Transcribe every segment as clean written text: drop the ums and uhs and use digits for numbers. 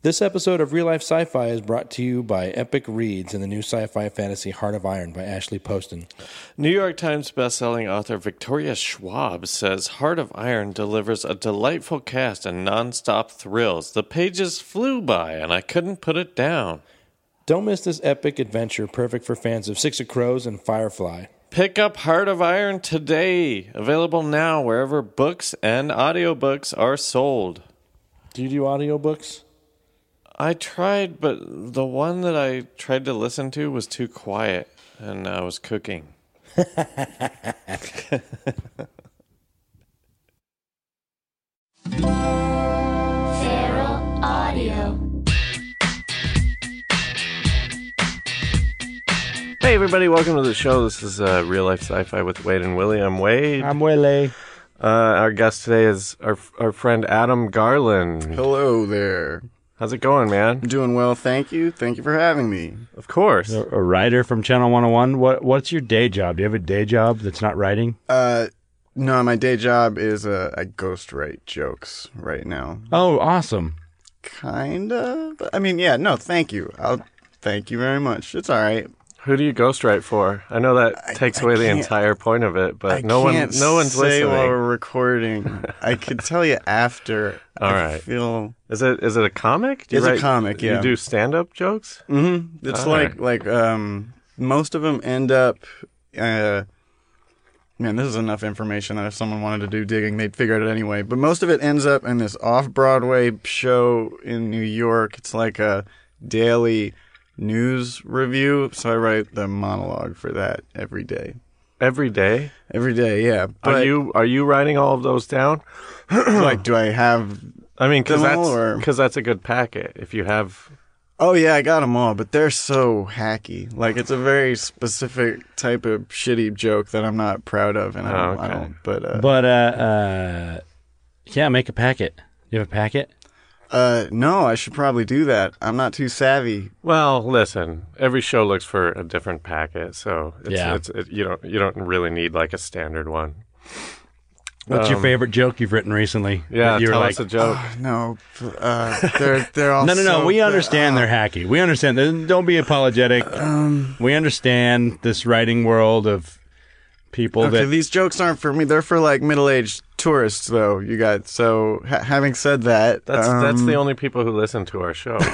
This episode of Real Life Sci-Fi is brought to you by Epic Reads and the new sci-fi fantasy Heart of Iron by Ashley Poston. New York Times bestselling author Victoria Schwab says Heart of Iron delivers a delightful cast and non-stop thrills. The pages flew by and I couldn't put it down. Don't miss this epic adventure, perfect for fans of Six of Crows and Firefly. Pick up Heart of Iron today. Available now wherever books and audiobooks are sold. Do you do audiobooks? I tried, but the one that I tried to listen to was too quiet, and I was cooking. Feral Audio. Hey, everybody, welcome to the show. This is Real Life Sci-Fi with Wade and Willie. I'm Wade. I'm Willie. Our guest today is our friend Adam Garland. Hello there. How's it going, man? I'm doing well, thank you. Thank you for having me. Of course. A writer from Channel 101. What's your day job? Do you have a day job that's not writing? No, my day job is I ghostwrite jokes right now. Oh, awesome. Kinda. I mean, yeah, no, thank you. Thank you very much. It's all right. Who do you ghostwrite for? I know that takes away the entire point of it, but no one's say listening. while we're recording. I could tell you after. All I right. feel Is it a comic? It's a comic, yeah. You do stand-up jokes? Mm-hmm. It's All like right. most of them end up. Man, this is enough information that if someone wanted to do digging, they'd figure it out anyway. But most of it ends up in this off-Broadway show in New York. It's like a daily news review, so I write the monologue for that every day. Every day? Every day, yeah. But Are you writing all of those down? like, do I have? I mean, because them all, or- that's a good packet. If you have, Oh yeah, I got them all, but they're so hacky. Like, it's a very specific type of shitty joke that I'm not proud of, and I don't. But Yeah, make a packet. You have a packet? no, I should probably do that. I'm not too savvy. well, listen. Every show looks for a different packet, so you don't really need like a standard one. What's your favorite joke you've written recently? Yeah, That you were tell like, us a joke. No, they're all No. so We bad. understand they're hacky. We understand. Don't be apologetic. We understand this writing world of people Okay, that. these jokes aren't for me. They're for like middle-aged tourists, though. You got so. Having said that, That's the only people who listen to our show.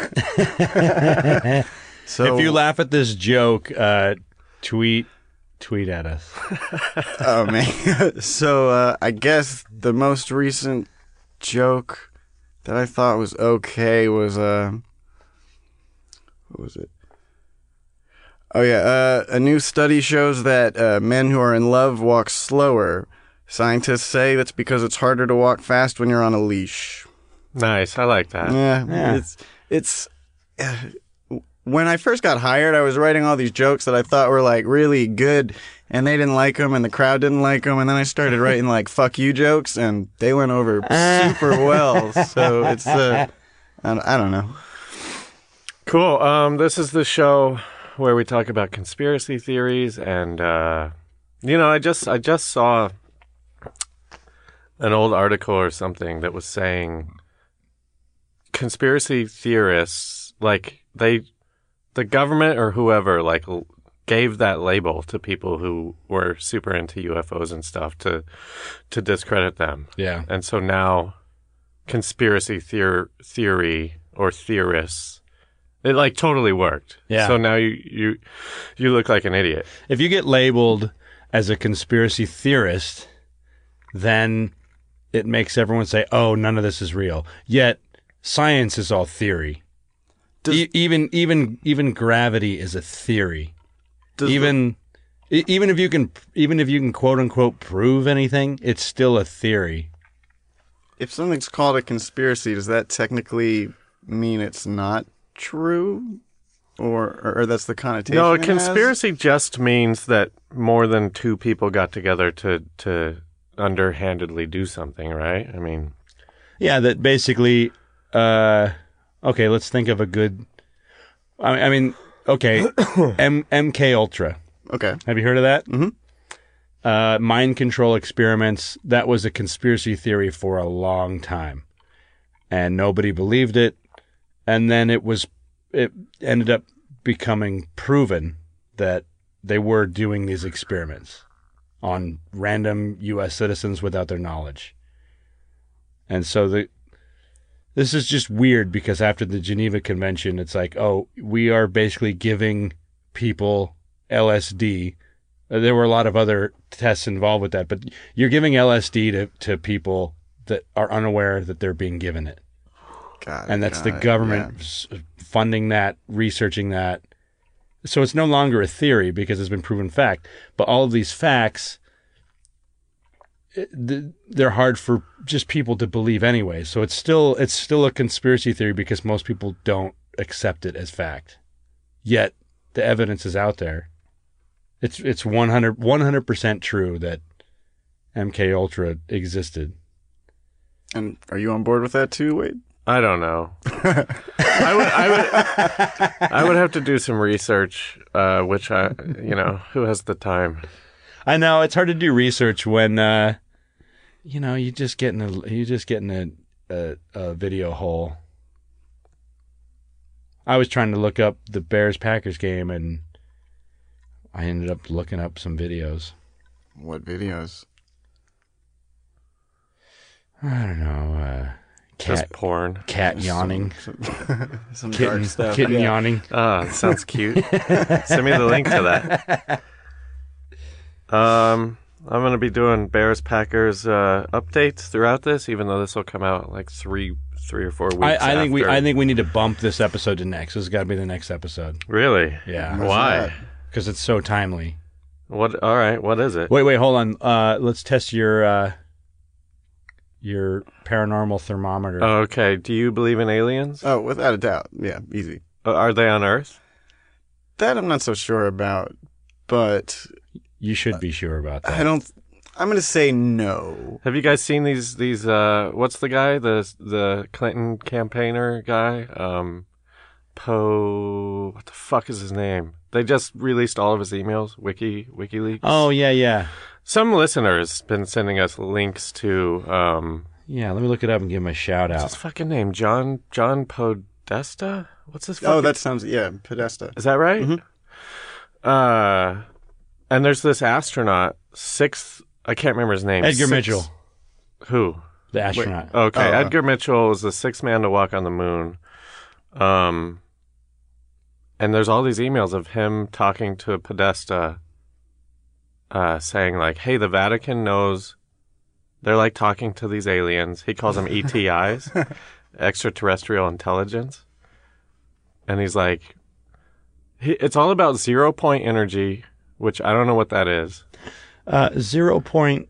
So If you laugh at this joke, tweet at us. oh man. So I guess the most recent joke that I thought was okay was what was it? Oh yeah, a new study shows that men who are in love walk slower. Scientists say that's because it's harder to walk fast when you're on a leash. Nice, I like that. Yeah. It's when I first got hired, I was writing all these jokes that I thought were like really good, and they didn't like them, and the crowd didn't like them, and then I started writing like "fuck you" jokes, and they went over super well. So it's I don't know. Cool. This is the show where we talk about conspiracy theories, and I just saw an old article or something that was saying conspiracy theorists, like the government or whoever, like gave that label to people who were super into UFOs and stuff to discredit them. Yeah. And so now conspiracy theory or theorists, it like totally worked. Yeah. So now you look like an idiot. If you get labeled as a conspiracy theorist, then it makes everyone say, "Oh, none of this is real." Yet science is all theory. Even gravity is a theory. Even if you can quote unquote prove anything, it's still a theory. If something's called a conspiracy, does that technically mean it's not true, or that's the connotation? No, a it has? conspiracy just means that more than two people got together to underhandedly do something, right? I mean, Yeah, that basically. Okay, let's think of a good. I mean, okay, MK Ultra. Okay. Have you heard of that? Mm-hmm. Mind control experiments. That was a conspiracy theory for a long time, and nobody believed it. and then it ended up becoming proven that they were doing these experiments on random U.S. citizens without their knowledge. And so this is just weird because after the Geneva Convention, it's like, oh, we are basically giving people LSD. There were a lot of other tests involved with that, but you're giving LSD to people that are unaware that they're being given it. And that's the government funding that, researching that. So it's no longer a theory because it's been proven fact. But all of these facts, they're hard for just people to believe anyway. So it's still a conspiracy theory because most people don't accept it as fact. Yet the evidence is out there. It's 100% true that MK Ultra existed. And are you on board with that too, Wade? I don't know. I would have to do some research, which who has the time? I know it's hard to do research when you just get in a video hole. I was trying to look up the Bears-Packers game, and I ended up looking up some videos. What videos? I don't know. Just porn. Cat yawning. Some Kitten, dark stuff. kitten yawning. Ah, sounds cute. Send me the link to that. I'm going to be doing Bears-Packers updates throughout this, even though this will come out like three or 4 weeks I think after. I think we need to bump this episode to next. This has got to be the next episode. Really? Yeah. Why? Because it's so timely. What? All right. What is it? Wait, hold on. Let's test your paranormal thermometer. Oh, okay. Do you believe in aliens? Oh, without a doubt. Yeah, easy. Are they on Earth? That I'm not so sure about, but You should be sure about that. I'm going to say no. Have you guys seen these what's the guy? The Clinton campaigner guy? What the fuck is his name? They just released all of his emails, WikiLeaks. Oh, yeah. Some listeners been sending us links to Yeah, let me look it up and give him a shout what's out. his fucking name? John Podesta? What's his fucking Oh, that sounds, Podesta. Is that right? Mm-hmm. And there's this astronaut, I can't remember his name. Edgar Mitchell, Who? the astronaut. Okay, Oh, Edgar Mitchell was the 6th man to walk on the moon. And there's all these emails of him talking to Podesta, saying like, hey, the Vatican knows they're like talking to these aliens. He calls them ETIs, extraterrestrial intelligence. And he's like, it's all about 0 point energy, which I don't know what that is. 0 point.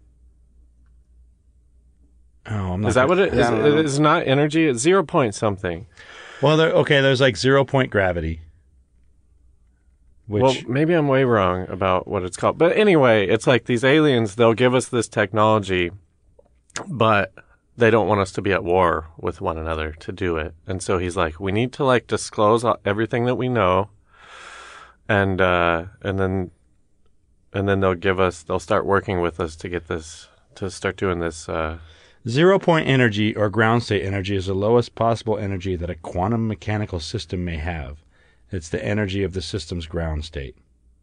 Oh, I'm not. Is that what it is? Yeah, I don't know. It's not energy. It's 0 point something. Well, there's like 0 point gravity. Which Well, maybe I'm way wrong about what it's called. But anyway, it's like these aliens, they'll give us this technology, but they don't want us to be at war with one another to do it. And so he's like, we need to like disclose everything that we know. And then they'll start working with us to get this, to start doing this, 0 point energy or ground state energy is the lowest possible energy that a quantum mechanical system may have. It's the energy of the system's ground state.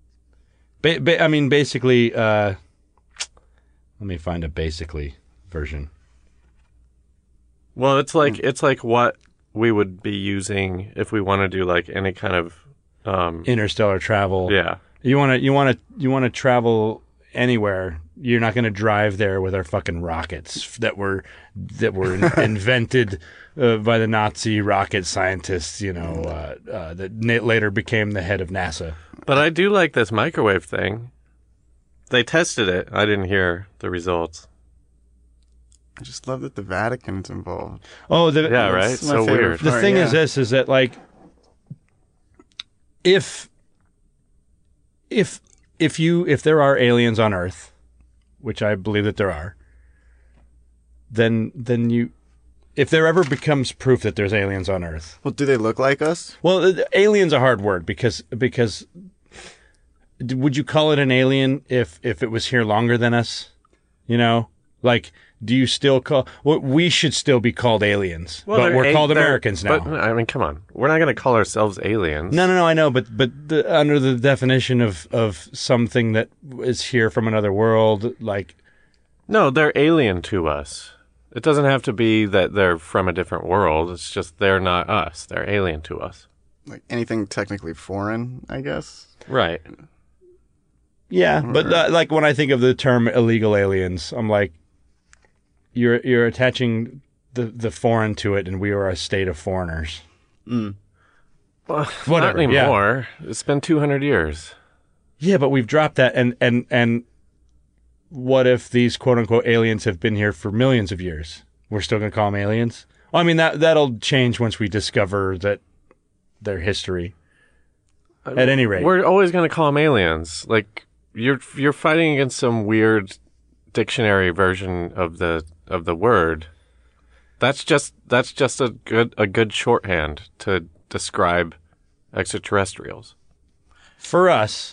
Basically, let me find a basically version. well, it's like what we would be using if we want to do like any kind of, Interstellar travel. yeah. You want to travel anywhere. You're not going to drive there with our fucking rockets that were invented by the Nazi rocket scientists, that later became the head of NASA. But I do like this microwave thing. They tested it. I didn't hear the results. I just love that the Vatican's involved. Oh, Yeah, right? That's my So favorite weird. the part, thing yeah. is this, is that like, if there are aliens on Earth, which I believe that there are, then if there ever becomes proof that there's aliens on Earth, Well, do they look like us? well, alien's a hard word because would you call it an alien if it was here longer than us? Like do you still call? Well, we should still be called aliens, but we're called Americans now. But I mean, come on, we're not going to call ourselves aliens. No, I know, but under the definition of something that is here from another world, like No, they're alien to us. It doesn't have to be that they're from a different world. It's just they're not us. They're alien to us. Like anything technically foreign, I guess. Right. yeah. But like when I think of the term illegal aliens, I'm like, you're attaching the foreign to it, and we are a state of foreigners. Well, Whatever, not anymore. It's been 200 years. Yeah, but we've dropped that, and what if these quote unquote aliens have been here for millions of years? We're still going to call them aliens? Well, I mean that'll change once we discover that their history. At any rate, We're always going to call them aliens. Like you're fighting against some weird dictionary version of the word. That's just a good shorthand to describe extraterrestrials. for us,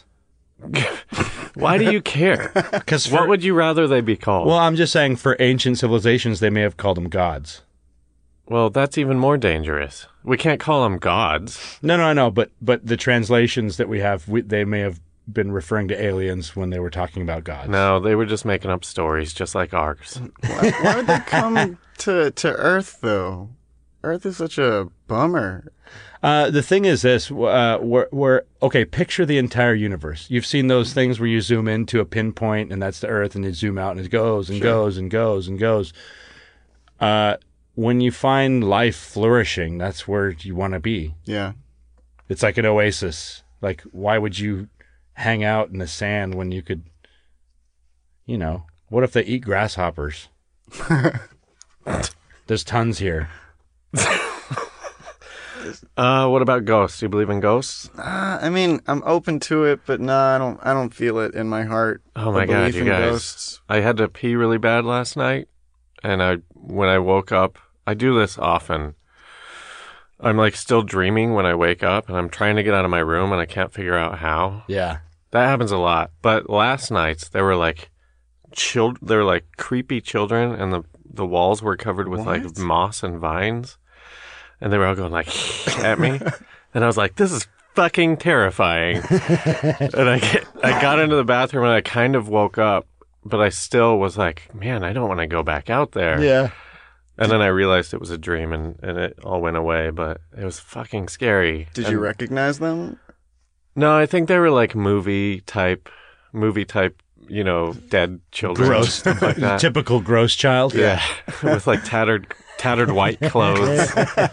Why do you care? because What would you rather they be called? well, I'm just saying for ancient civilizations, they may have called them gods. Well, that's even more dangerous. We can't call them gods. No, I know, but the translations that we have, they may have been referring to aliens when they were talking about gods. No, they were just making up stories, just like ours. Why would they come to Earth though? Earth is such a bummer. The thing is this, we're okay, picture the entire universe. You've seen those things where you zoom into a pinpoint and that's the Earth, and you zoom out and it goes and goes and goes and goes. When you find life flourishing, that's where you want to be. Yeah. It's like an oasis. Like, why would you hang out in the sand when you could, what if they eat grasshoppers? There's tons here. What about ghosts? Do you believe in ghosts? I mean, I'm open to it, but no, I don't feel it in my heart. Oh my The god, belief you in guys! ghosts. I had to pee really bad last night, and when I woke up, I do this often. I'm like still dreaming when I wake up, and I'm trying to get out of my room, and I can't figure out how. Yeah. That happens a lot. But last night there were like there were like creepy children, and the walls were covered with like What? moss and vines, and they were all going like at me, and I was like, "This is fucking terrifying." And I got into the bathroom and I kind of woke up, but I still was like, "Man, I don't want to go back out there." Yeah. And then I realized it was a dream, and it all went away. But it was fucking scary. Did you recognize them? No, I think they were like movie type, dead children. Gross. Stuff like that. Typical gross child. Yeah. With like tattered white clothes.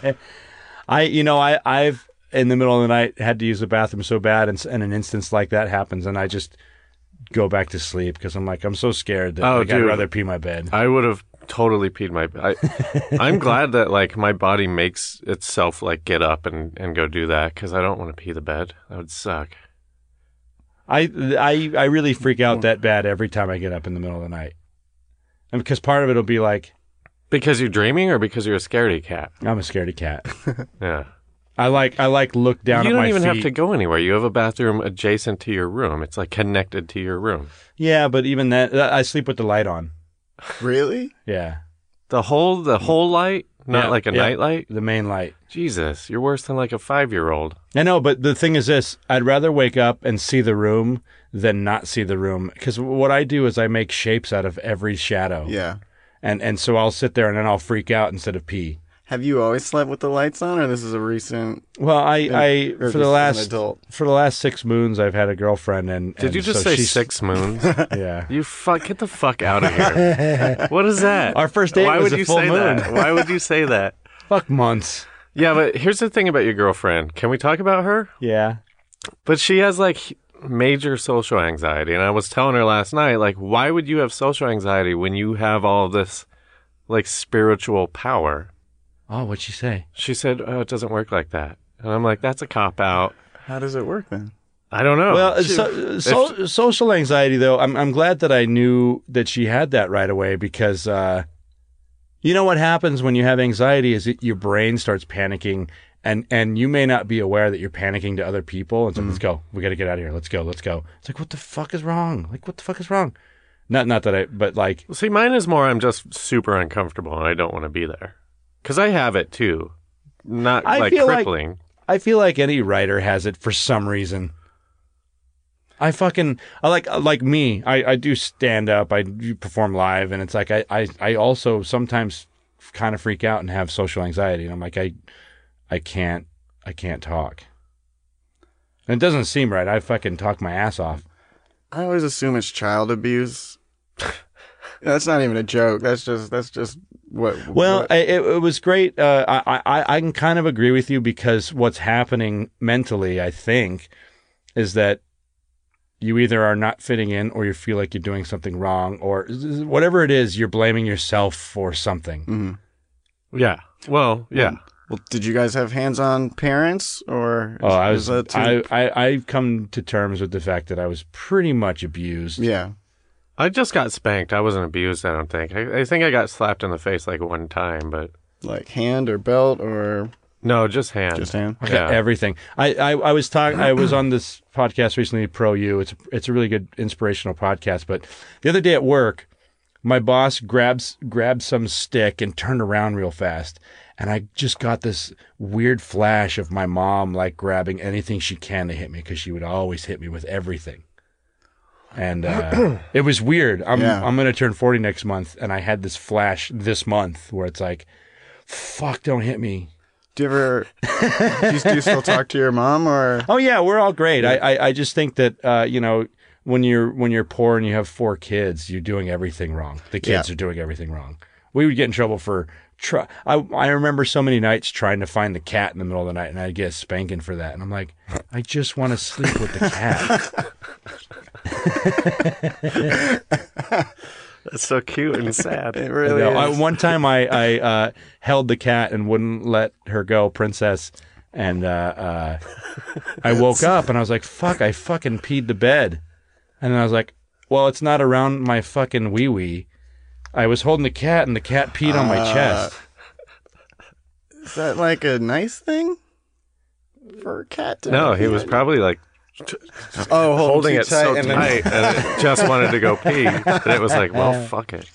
I've in the middle of the night had to use the bathroom so bad, and an instance like that happens, and I just go back to sleep because I'm like, I'm so scared that I'd dude. rather pee my bed. I would have totally peed I'm glad that like my body makes itself like get up and go do that, because I don't want to pee the bed. That would suck. I really freak out that bad every time I get up in the middle of the night, and because part of it will be like, Because you're dreaming, or because you're a scaredy cat? I'm a scaredy cat. Yeah. I like look down You at don't my even have feet. to go anywhere. You have a bathroom adjacent to your room. It's like connected to your room. Yeah, but even that, I sleep with the light on. Really? Yeah, The whole light, not Yeah, like a yeah. night light. the main light. Jesus, you're worse than like a 5-year-old. I know, but the thing is this: I'd rather wake up and see the room than not see the room. Because what I do is I make shapes out of every shadow. Yeah. And so I'll sit there and then I'll freak out instead of pee. Have you always slept with the lights on, or this is a recent? Well, I or for just the as an adult? for the last 6 moons I've had a girlfriend, and Did you just so say she's- 6 moons? Yeah. Get the fuck out of here. What is that? Our first date Why was would a you full say moon. that? Why would you say that? Fuck months. Yeah, but here's the thing about your girlfriend. Can we talk about her? Yeah. But she has like major social anxiety, and I was telling her last night, like, why would you have social anxiety when you have all of this like spiritual power? Oh, what'd she say? She said, "Oh, it doesn't work like that." And I'm like, "That's a cop out." How does it work then? I don't know. Well, social anxiety, though, I'm glad that I knew that she had that right away, because you know what happens when you have anxiety is that your brain starts panicking, and you may not be aware that you're panicking to other people. And so, let's go. We got to get out of here. Let's go. It's like, what the fuck is wrong? Like, what the fuck is wrong? Not that I, but like, See, mine is more I'm just super uncomfortable and I don't want to be there. Because I have it too. Not I like feel crippling. I feel like any writer has it for some reason. I like me. I do stand up. I do perform live, and it's like I also sometimes kind of freak out and have social anxiety, and I'm like I can't talk. And it doesn't seem right. I fucking talk my ass off. I always assume it's child abuse. That's not even a joke. That's just what. Well, what- it was great. I can kind of agree with you because what's happening mentally, I think, is that you either are not fitting in or you feel like you're doing something wrong or whatever it is, you're blaming yourself for something. Yeah. Well, yeah. well, did you guys have hands-on parents or? Oh, is that too- I've come to terms with the fact that I was pretty much abused. Yeah. I just got spanked. I wasn't abused, I don't think. I think I got slapped in the face like one time, but Like hand or belt or no, just hand. just hand? Yeah. Everything. I was talking. I was on this podcast recently, Pro U. It's a really good inspirational podcast. But the other day at work, my boss grabbed some stick and turned around real fast, and I just got this weird flash of my mom like grabbing anything she can to hit me because she would always hit me with everything. And it was weird. I'm going to turn 40 next month, and I had this flash this month where it's like, fuck, don't hit me. Do you ever? do you still talk to your mom or? Oh yeah, we're all great. I just think that when you're poor and you have 4 kids, you're doing everything wrong. The kids are doing everything wrong. We would get in trouble for I remember so many nights trying to find the cat in the middle of the night, and I'd get a spanking for that. And I'm like, I just want to sleep with the cat. That's so cute and sad. It really is. One time I held the cat and wouldn't let her go, Princess. And I woke up and I was like, fuck, I fucking peed the bed. And then I was like, well, it's not around my fucking wee-wee. I was holding the cat and the cat peed on my chest. Is that like a nice thing for a cat to? No, he was probably like holding it so tight and it just wanted to go pee. And it was like, well, fuck it.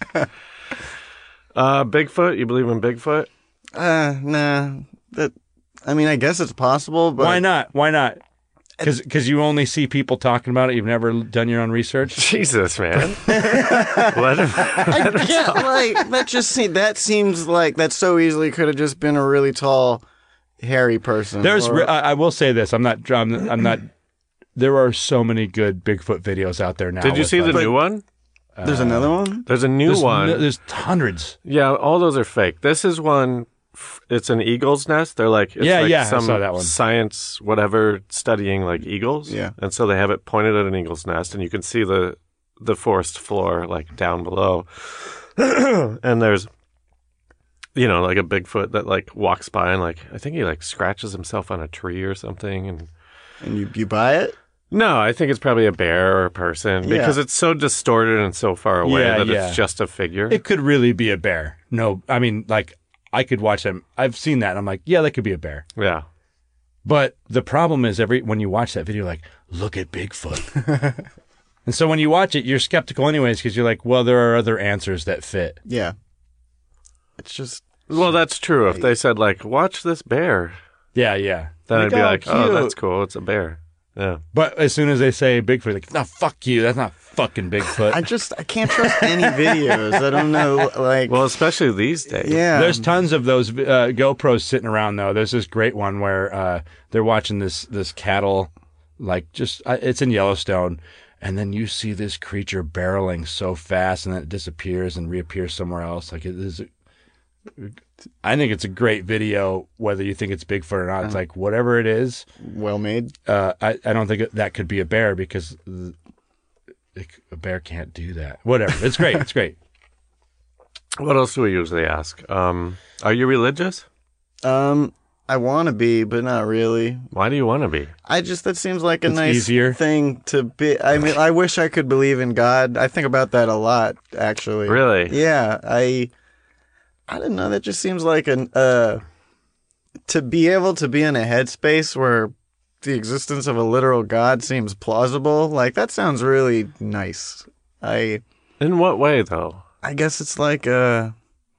Bigfoot? You believe in Bigfoot? Nah. I mean, I guess it's possible, but Why not? Because you only see people talking about it. You've never done your own research. Jesus, man. Let him. Yeah, like that seems like that so easily could have just been a really tall, hairy person. I will say this. I'm not. There are so many good Bigfoot videos out there now. Did you see the new one? There's another one. There's a new one. There's hundreds. Yeah, all those are fake. This is one. It's an eagle's nest. They're like, it's like I some saw that one. science, whatever, studying like eagles. Yeah. And so they have it pointed at an eagle's nest, and you can see the forest floor like down below. And there's, like a Bigfoot that like walks by and like, I think he like scratches himself on a tree or something. And you buy it? No, I think it's probably a bear or a person because it's so distorted and so far away that it's just a figure. It could really be a bear. No, I mean, like, I could watch them. I've seen that, and I'm like, yeah, that could be a bear. Yeah. But the problem is, when you watch that video, like, look at Bigfoot. And so when you watch it, you're skeptical anyways, because you're like, well, there are other answers that fit. Yeah. It's just. Well, that's true. If they said like, watch this bear, Yeah. then I'd be like, oh, cute. that's cool. It's a bear. Yeah. But as soon as they say Bigfoot, like, no, fuck you. That's not fucking Bigfoot. I can't trust any videos. I don't know, like. Well, especially these days. yeah. There's tons of those GoPros sitting around, though. There's this great one where they're watching this cattle, like it's in Yellowstone, and then you see this creature barreling so fast, and then it disappears and reappears somewhere else. Like it is. I think it's a great video, whether you think it's Bigfoot or not. It's like whatever it is. Well made. I don't think that could be a bear because a bear can't do that. Whatever. It's great. It's great. What else do we usually ask? Are you religious? I want to be, but not really. Why do you want to be? That seems like a It's nice easier. thing to be. I mean, I wish I could believe in God. I think about that a lot, actually. Really? Yeah. I don't know. That just seems like to be able to be in a headspace where the existence of a literal God seems plausible. Like that sounds really nice. In what way, though? I guess it's like not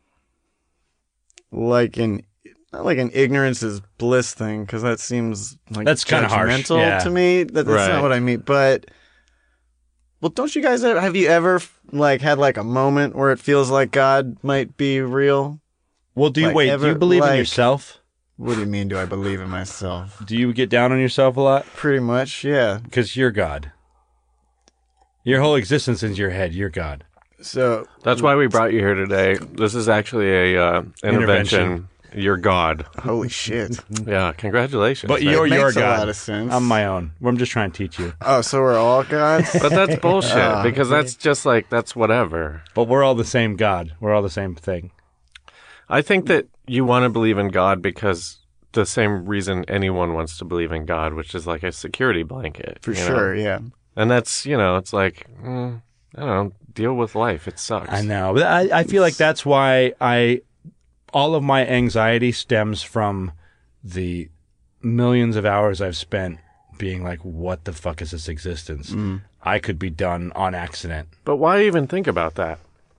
like an ignorance is bliss thing, because that seems like That's kinda harsh, judgmental yeah. to me. That's Right. not what I mean. But well, don't you guys have you ever like had like a moment where it feels like God might be real? Well, do you Like, wait? Do ever, you believe in like- yourself? What do you mean? Do I believe in myself? Do you get down on yourself a lot? Pretty much, yeah. Because you're God. Your whole existence is your head. You're God. So That's why we brought you here today. This is actually a intervention. Intervention. You're God. holy shit. Yeah, congratulations. But man. you're your Makes a God. lot of sense. I'm my own. I'm just trying to teach you. Oh, so we're all gods? But that's bullshit because that's just like that's whatever. But we're all the same God. We're all the same thing. I think that you want to believe in God because the same reason anyone wants to believe in God, which is like a security blanket. For you know? sure, yeah. And that's, it's like, I don't know, deal with life. It sucks. I know. But I feel like that's why all of my anxiety stems from the millions of hours I've spent being like, what the fuck is this existence? I could be done on accident. But why even think about that?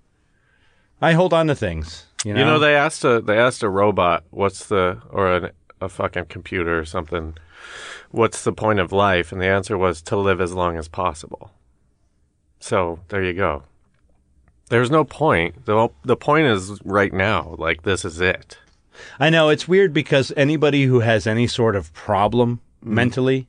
I hold on to things. You know, They asked a robot, or a fucking computer or something, what's the point of life? And the answer was to live as long as possible. So there you go. There's no point. The point is right now. Like, this is it. I know it's weird because anybody who has any sort of problem mentally,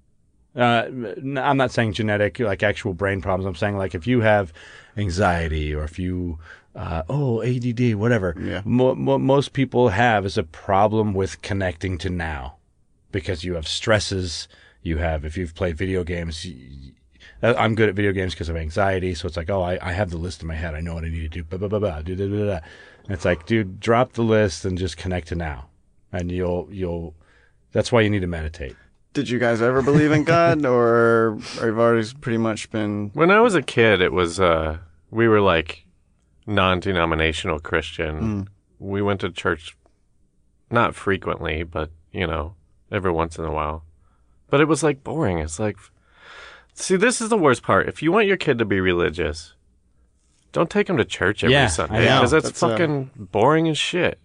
I'm not saying genetic, like actual brain problems. I'm saying like if you have anxiety or if you, ADD, whatever. Yeah. Most people have is a problem with connecting to now, because you have stresses. If you've played video games. I'm good at video games because of anxiety, so it's like, I have the list in my head. I know what I need to do. Blah, blah, blah, blah, do, da, da, da. And it's like, dude, drop the list and just connect to now, and you'll. That's why you need to meditate. Did you guys ever believe in God, or you've always pretty much been? When I was a kid, it was we were like non-denominational Christian. We went to church not frequently, but every once in a while. But it was like boring. It's like, see, this is the worst part. If you want your kid to be religious, don't take him to church every Yeah, Sunday, I know. because that's That's, fucking boring as shit.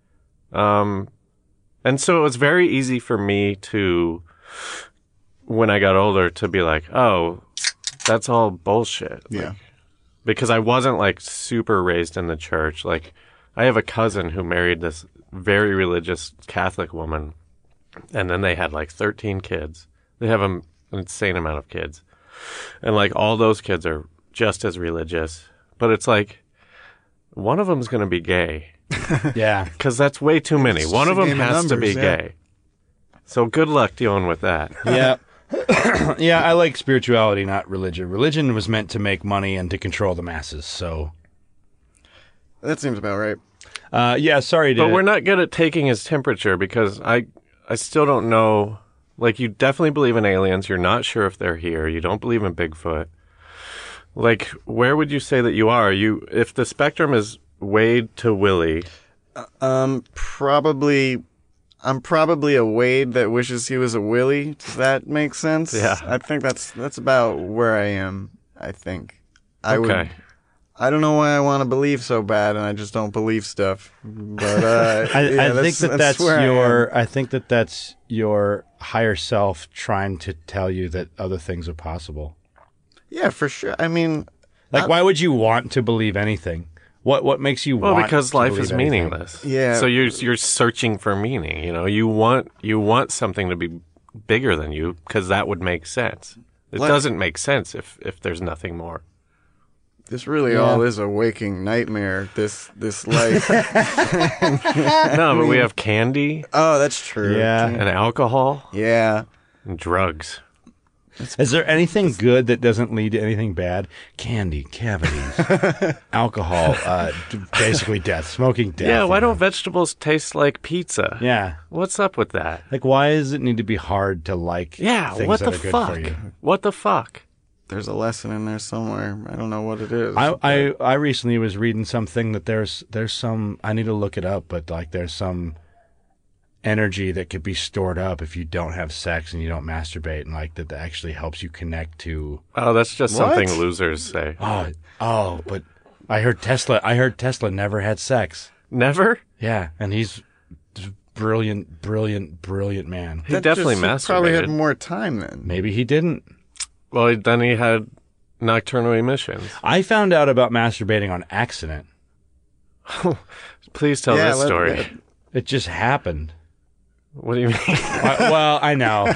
And so it was very easy for me to, when I got older, to be like, oh, that's all bullshit. Yeah. Because I wasn't like super raised in the church. Like, I have a cousin who married this very religious Catholic woman, and then they had like 13 kids. They have an insane amount of kids. And like all those kids are just as religious. But it's like, one of them's going to be gay. Yeah. Because that's way too many. It's One just of a them game of has to be numbers, yeah. gay. So good luck dealing with that. Yeah. Yeah, I like spirituality, not religion. Religion was meant to make money and to control the masses. So, That seems about right. yeah, sorry to. But we're not good at taking his temperature, because I still don't know. Like, you definitely believe in aliens. You're not sure if they're here. You don't believe in Bigfoot. Like, where would you say that you are? If the spectrum is Wade to Willie. Probably. I'm probably a Wade that wishes he was a Willie. Does that make sense? Yeah. I think that's about where I am. I think. Okay. I don't know why I want to believe so bad, and I just don't believe stuff. But I think that's where I am. your. I think that's your higher self trying to tell you that other things are possible. Yeah, for sure. I mean, Like, why would you want to believe anything? What makes you Well, want? because to life believe is anything? meaningless. Yeah. So you're searching for meaning. You want something to be bigger than you, because that would make sense. It Like- doesn't make sense if there's nothing more. this really all is a waking nightmare. This life. No, but we have candy Oh, that's true. Yeah. and alcohol Yeah. and drugs. Is there anything good that doesn't lead to anything bad? Candy, cavities, alcohol, basically death, smoking death. Yeah, why don't vegetables taste like pizza? Yeah. What's up with that? Like, why does it need to be hard to like Yeah, things what that the are good fuck? for you? What the fuck? There's a lesson in there somewhere. I don't know what it is. I recently was reading something that there's some, I need to look it up, but like there's some energy that could be stored up if you don't have sex and you don't masturbate, and like that actually helps you connect to. Oh, that's just What? something losers say. But I heard Tesla never had sex. Never? Yeah, and he's brilliant man. He definitely probably had masturbated. more time then. Maybe he didn't. Well, then he had nocturnal emissions. I found out about masturbating on accident. Please tell Yeah, this story. It just happened. What do you mean? I know.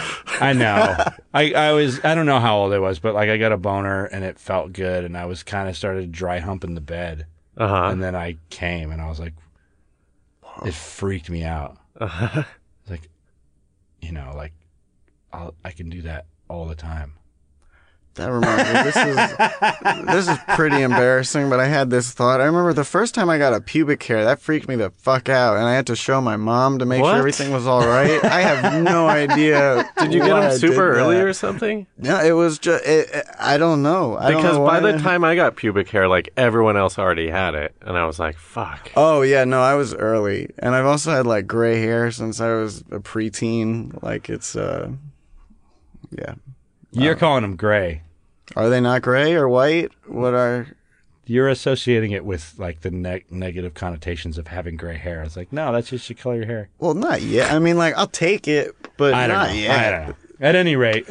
I don't know how old I was, but like I got a boner and it felt good, and I was kind of started dry humping the bed, Uh-huh. and then I came and I was like, it freaked me out. Uh-huh. It's like, like I can do that all the time. That reminds me, this is pretty embarrassing, but I had this thought. I remember the first time I got a pubic hair, that freaked me the fuck out, and I had to show my mom to make What? sure everything was all right. I have no idea. Did you get why him I super did early that. or something? No, it was just, I don't know. I don't Because know by why. the time I got pubic hair, like everyone else already had it, and I was like, "Fuck." Oh, yeah, no, I was early. And I've also had, like, gray hair since I was a preteen. Like, it's, yeah. You're calling him gray. Are they not gray or white? What are... You're associating it with like the negative connotations of having gray hair. It's like, no, that's just you color your hair. Well, not yet. I mean, like, I'll take it, but I don't not know. yet. I don't know. At any rate,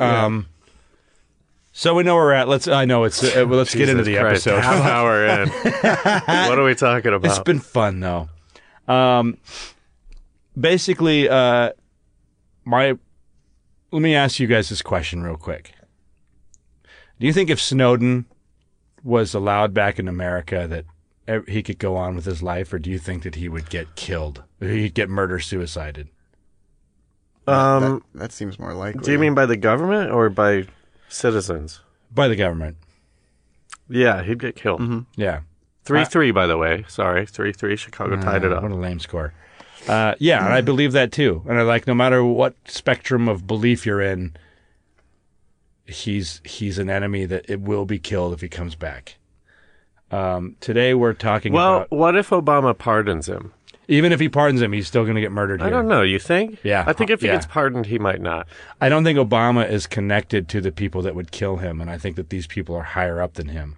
so we know where we're at. Let's get into the Christ, episode. Half hour in. What are we talking about? It's been fun though. Basically, let me ask you guys this question real quick. Do you think if Snowden was allowed back in America that he could go on with his life, or do you think that he would get killed? Or he'd get murder-suicided? That seems more likely. Do you mean by the government or by citizens? By the government. Yeah, he'd get killed. Yeah. 3-3, by the way. Sorry, 3-3. Chicago tied it up. What a lame score. Yeah, and I believe that too. And I like, no matter what spectrum of belief you're in, he's an enemy that it will be killed if he comes back. Today we're talking Well, about, what if Obama pardons him? even if he pardons him, he's still going to get murdered here. I don't know. You think? Yeah. I think if he Yeah. gets pardoned, he might not. I don't think Obama is connected to the people that would kill him, and I think that these people are higher up than him.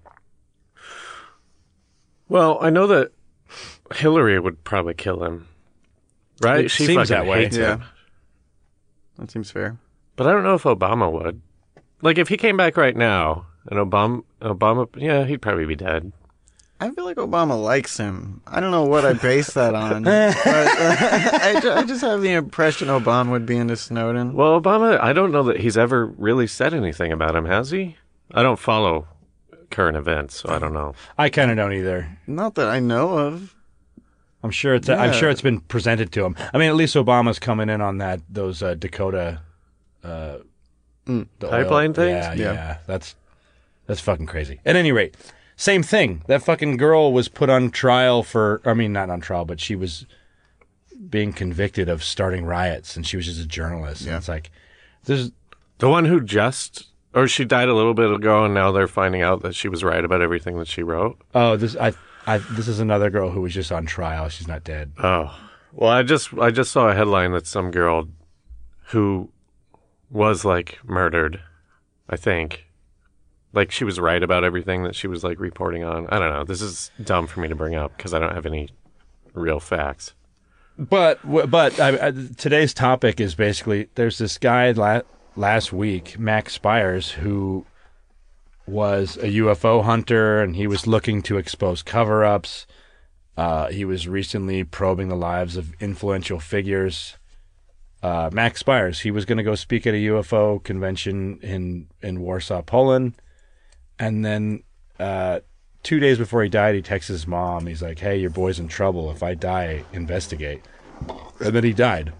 Well, I know that Hillary would probably kill him. Right? It She seems fucking that way. hates Yeah. him. That seems fair. But I don't know if Obama would. Like, if he came back right now, and Obama, yeah, he'd probably be dead. I feel like Obama likes him. I don't know what I base that on, but I just have the impression Obama would be into Snowden. Well, Obama, I don't know that he's ever really said anything about him, has he? I don't follow current events, so I don't know. I kind of don't either. Not that I know of. I'm sure it's been presented to him. I mean, at least Obama's coming in on those Dakota the Pipeline oil. things? Yeah. That's fucking crazy. At any rate, same thing. That fucking girl was put on trial not on trial, but she was being convicted of starting riots, and she was just a journalist. Yeah. And it's like, this. The one who she died a little bit ago, and now they're finding out that she was right about everything that she wrote. Oh, this is another girl who was just on trial. She's not dead. Oh, well, I just saw a headline that some girl who was like murdered, I think, like she was right about everything that she was like reporting on. I don't know. This is dumb for me to bring up because I don't have any real facts. But today's topic is basically there's this guy last week, Max Spires, who was a UFO hunter, and he was looking to expose cover-ups. He was recently probing the lives of influential figures. Max Spires, he was going to go speak at a UFO convention in Warsaw, Poland. And then 2 days before he died, he texts his mom. He's like, "Hey, your boy's in trouble. If I die, investigate." And then he died.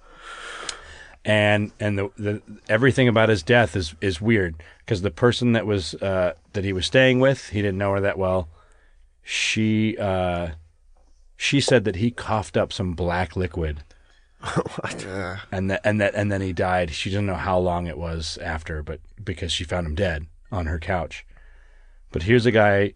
And the everything about his death is weird, because the person that was that he was staying with, he didn't know her that well. She said that he coughed up some black liquid. What? And then he died. She doesn't know how long it was after, but because she found him dead on her couch. But here's a guy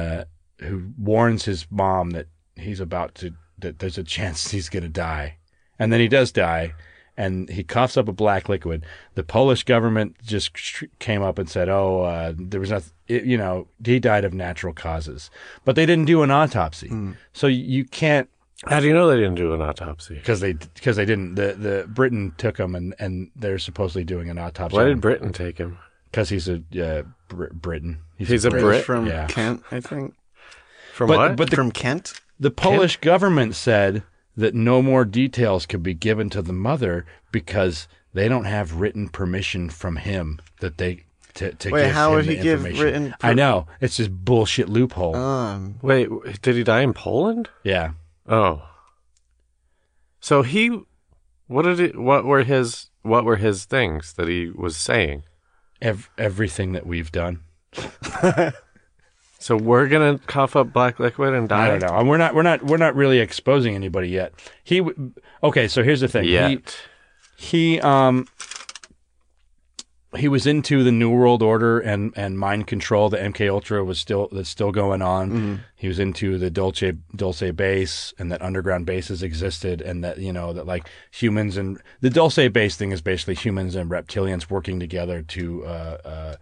who warns his mom that that there's a chance he's gonna die, And then he does die, and he coughs up a black liquid. The Polish government just came up and said, there was nothing, he died of natural causes. But they didn't do an autopsy. So you can't. How do you know they didn't do an autopsy? Because they didn't. The Britain took him, and they're supposedly doing an autopsy. Why did Britain take him? Because he's a Briton. He's a Brit? from Yeah. Kent, I think. From But- what? but the- From Kent? The Polish government said that no more details could be given to the mother because they don't have written permission from him that they to Wait, give how him would the he give information. written I know, it's this bullshit loophole. Wait, did he die in Poland? Yeah, Oh. So what were his things that he was saying? everything that we've done. So we're gonna cough up black liquid and die? I don't know. And we're not really exposing anybody yet. Okay. So here's the thing. Yet. He was into the New World Order and mind control. The MK Ultra that's still going on. Mm-hmm. He was into the Dulce base and that underground bases existed, and that that like humans and the Dulce base thing is basically humans and reptilians working together to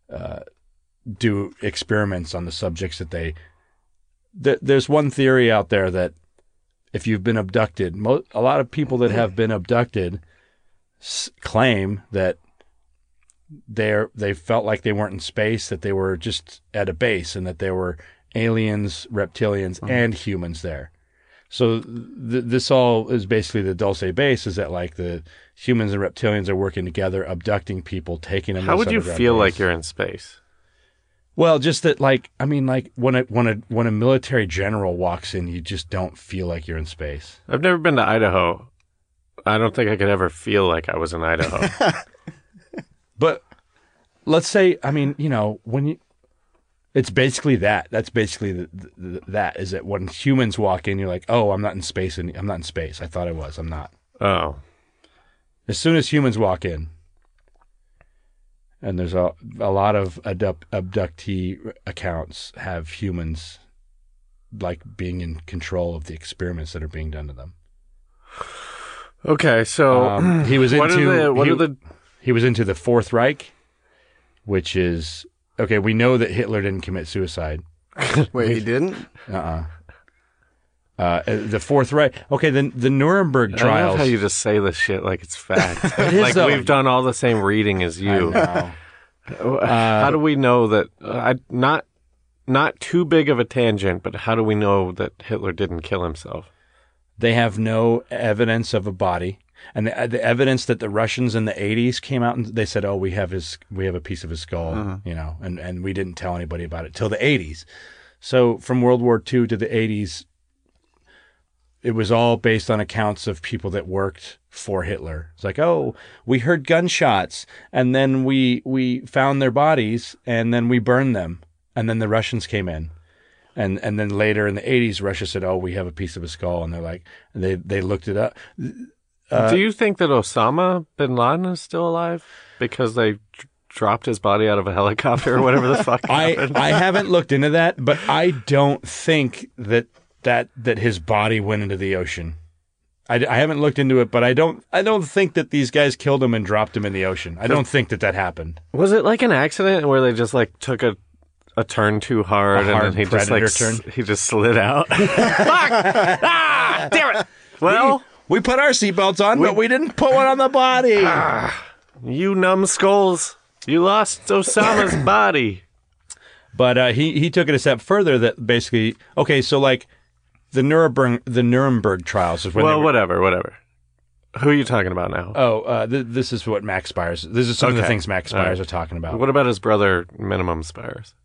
do experiments on the subjects that they. There's one theory out there that if you've been abducted, a lot of people that have been abducted claim that they felt like they weren't in space, that they were just at a base, and that there were aliens, reptilians, and humans there. So this all is basically the Dulce base, is that like the humans and reptilians are working together, abducting people, taking them. How would you feel base. like you're in space? Well, just that, like, I mean, like when a military general walks in, you just don't feel like you're in space. I've never been to Idaho. I don't think I could ever feel like I was in Idaho. But let's say, I mean, it's basically that. That's basically that is that when humans walk in, you're like, oh, I'm not in space, and I'm not in space. I thought I was. I'm not. Oh. As soon as humans walk in, and there's a lot of abductee accounts have humans like being in control of the experiments that are being done to them. Okay, so He was into he was into the Fourth Reich, which is okay. We know that Hitler didn't commit suicide. Wait, he didn't? The Fourth Reich. Okay, the Nuremberg I trials. love how you just say this shit like it's fact. is, like though. we've done all the same reading as you. How do we know that? Not too big of a tangent, but how do we know that Hitler didn't kill himself? They have no evidence of a body, and the evidence that the Russians in the 80s came out and they said, "Oh, we have a piece of his skull," and we didn't tell anybody about it till the 80s. So from World War II to the 80s, it was all based on accounts of people that worked for Hitler. It's like, oh, we heard gunshots, and then we found their bodies, and then we burned them, and then the Russians came in. And then later in the 80s, Russia said, "Oh, we have a piece of a skull," and they're like, they looked it up. Do you think that Osama bin Laden is still alive because they dropped his body out of a helicopter or whatever the fuck happened? I haven't looked into that, but I don't think that his body went into the ocean. I haven't looked into it, but I don't think that these guys killed him and dropped him in the ocean. I don't think that happened. Was it like an accident where they just like took a turn too hard, and then he just like he just slid out? Fuck! Ah, damn it! Well, we put our seatbelts on, but we didn't put one on the body. You numbskulls! You lost Osama's body. But he took it a step further. That basically, okay, so like the Nuremberg trials is when. Well, whatever. Who are you talking about now? Oh, this is what Max Spires. This is some of the things Max Spires are talking about. What about his brother, Minimum Spires?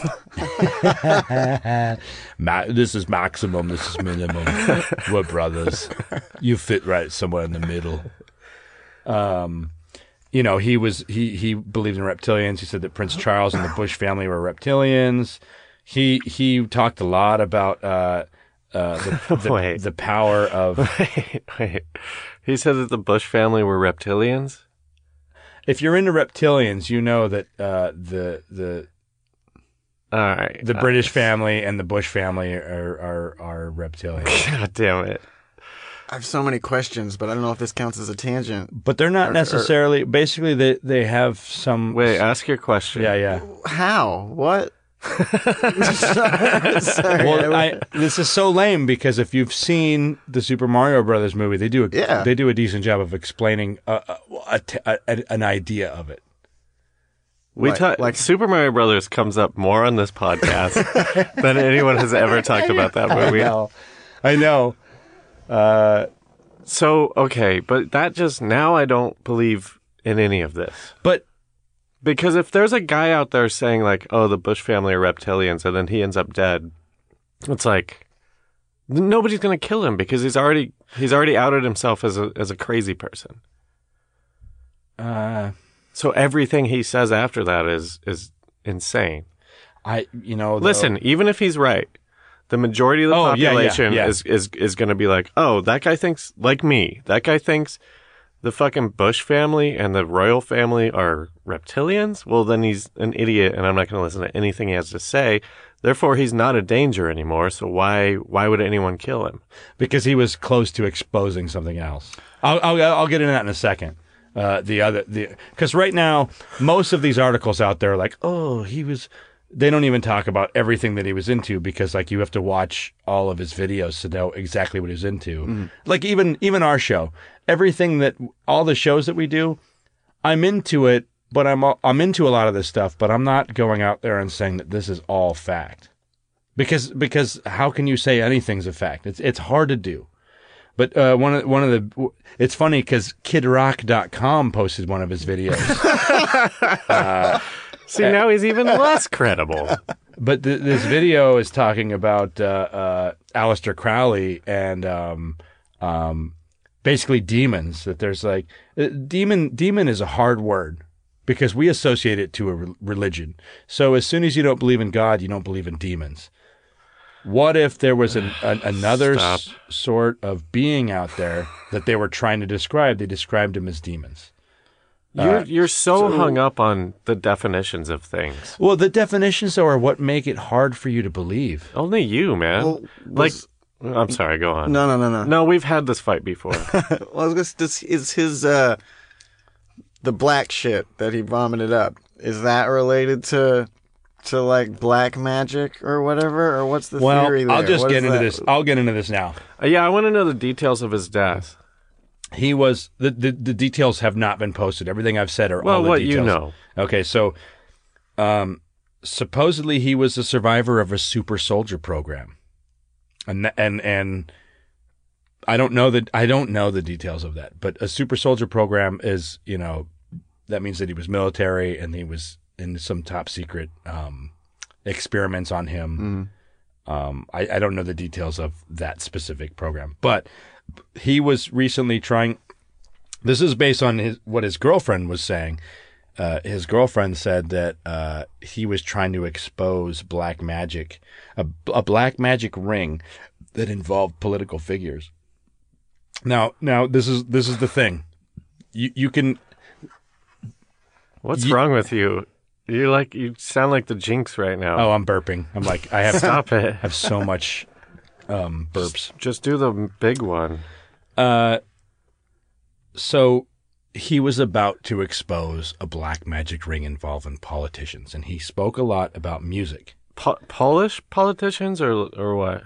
This is Maximum. This is Minimum. We're brothers. You fit right somewhere in the middle. He believed in reptilians. He said that Prince Charles and the Bush family were reptilians. He talked a lot about the power of. Wait. He said that the Bush family were reptilians? If you're into reptilians, you know that the all right, the British family and the Bush family are reptilians. God damn it! I have so many questions, but I don't know if this counts as a tangent. But they're not necessarily. Basically, they have some. Wait, ask your question. Yeah. How? What? Well, this is so lame because if you've seen the Super Mario Brothers movie, they do a decent job of explaining an idea of it. Like Super Mario Brothers comes up more on this podcast than anyone has ever talked about that movie. I know. So, okay, but that just, now I don't believe in any of this. But because if there's a guy out there saying like, oh, the Bush family are reptilians, and then he ends up dead, it's like, nobody's going to kill him because he's already outed himself as a crazy person. So everything he says after that is insane. Listen, even if he's right, the majority of the population is going to be like, oh, that guy thinks like me. That guy thinks the fucking Bush family and the royal family are reptilians. Well, then he's an idiot, and I'm not going to listen to anything he has to say. Therefore, he's not a danger anymore. So why would anyone kill him? Because he was close to exposing something else. I'll get into that in a second. Because right now, most of these articles out there are like, oh, they don't even talk about everything that he was into because like you have to watch all of his videos to know exactly what he was into. Mm-hmm. Like even our show, all the shows that we do, I'm into it, but I'm into a lot of this stuff, but I'm not going out there and saying that this is all fact. Because how can you say anything's a fact? It's hard to do. But it's funny because KidRock.com posted one of his videos. See, now he's even less credible. But this video is talking about Aleister Crowley and basically demons. That there's like demon is a hard word because we associate it to a religion. So as soon as you don't believe in God, you don't believe in demons. What if there was another sort of being out there that they were trying to describe? They described him as demons. You're so hung up on the definitions of things. Well, the definitions are what make it hard for you to believe. Only you, man. I'm sorry, go on. No. No, we've had this fight before. Well, is his the black shit that he vomited up, is that related to like black magic or whatever, or what's the theory there? I'll just get into this. I'll get into this now. Yeah, I want to know the details of his death. He was the details have not been posted. Everything I've said are all the details. You know. Okay, so supposedly he was a survivor of a super soldier program, and I don't know the details of that. But a super soldier program is, that means that he was military and he was in some top secret experiments on him. I don't know the details of that specific program, but he was recently trying. This is based on what his girlfriend was saying. His girlfriend said that he was trying to expose black magic, a black magic ring that involved political figures. Now this is the thing. You can. What's wrong with you? You sound like the Jinx right now. Oh, I'm burping. I'm like, I have Stop it. I have so much burps. Just do the big one. So he was about to expose a black magic ring involving politicians, and he spoke a lot about music. Polish politicians or what?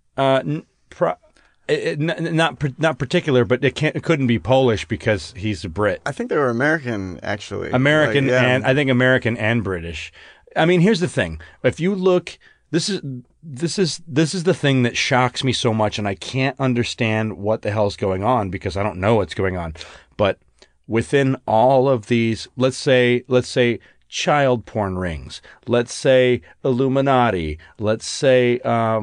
Not particular, but it couldn't be Polish because he's a Brit. I think they were American, actually. American, and I think American and British. I mean, here's the thing: if you look, this is the thing that shocks me so much, and I can't understand what the hell's going on because I don't know what's going on. But within all of these, let's say child porn rings, let's say Illuminati, let's say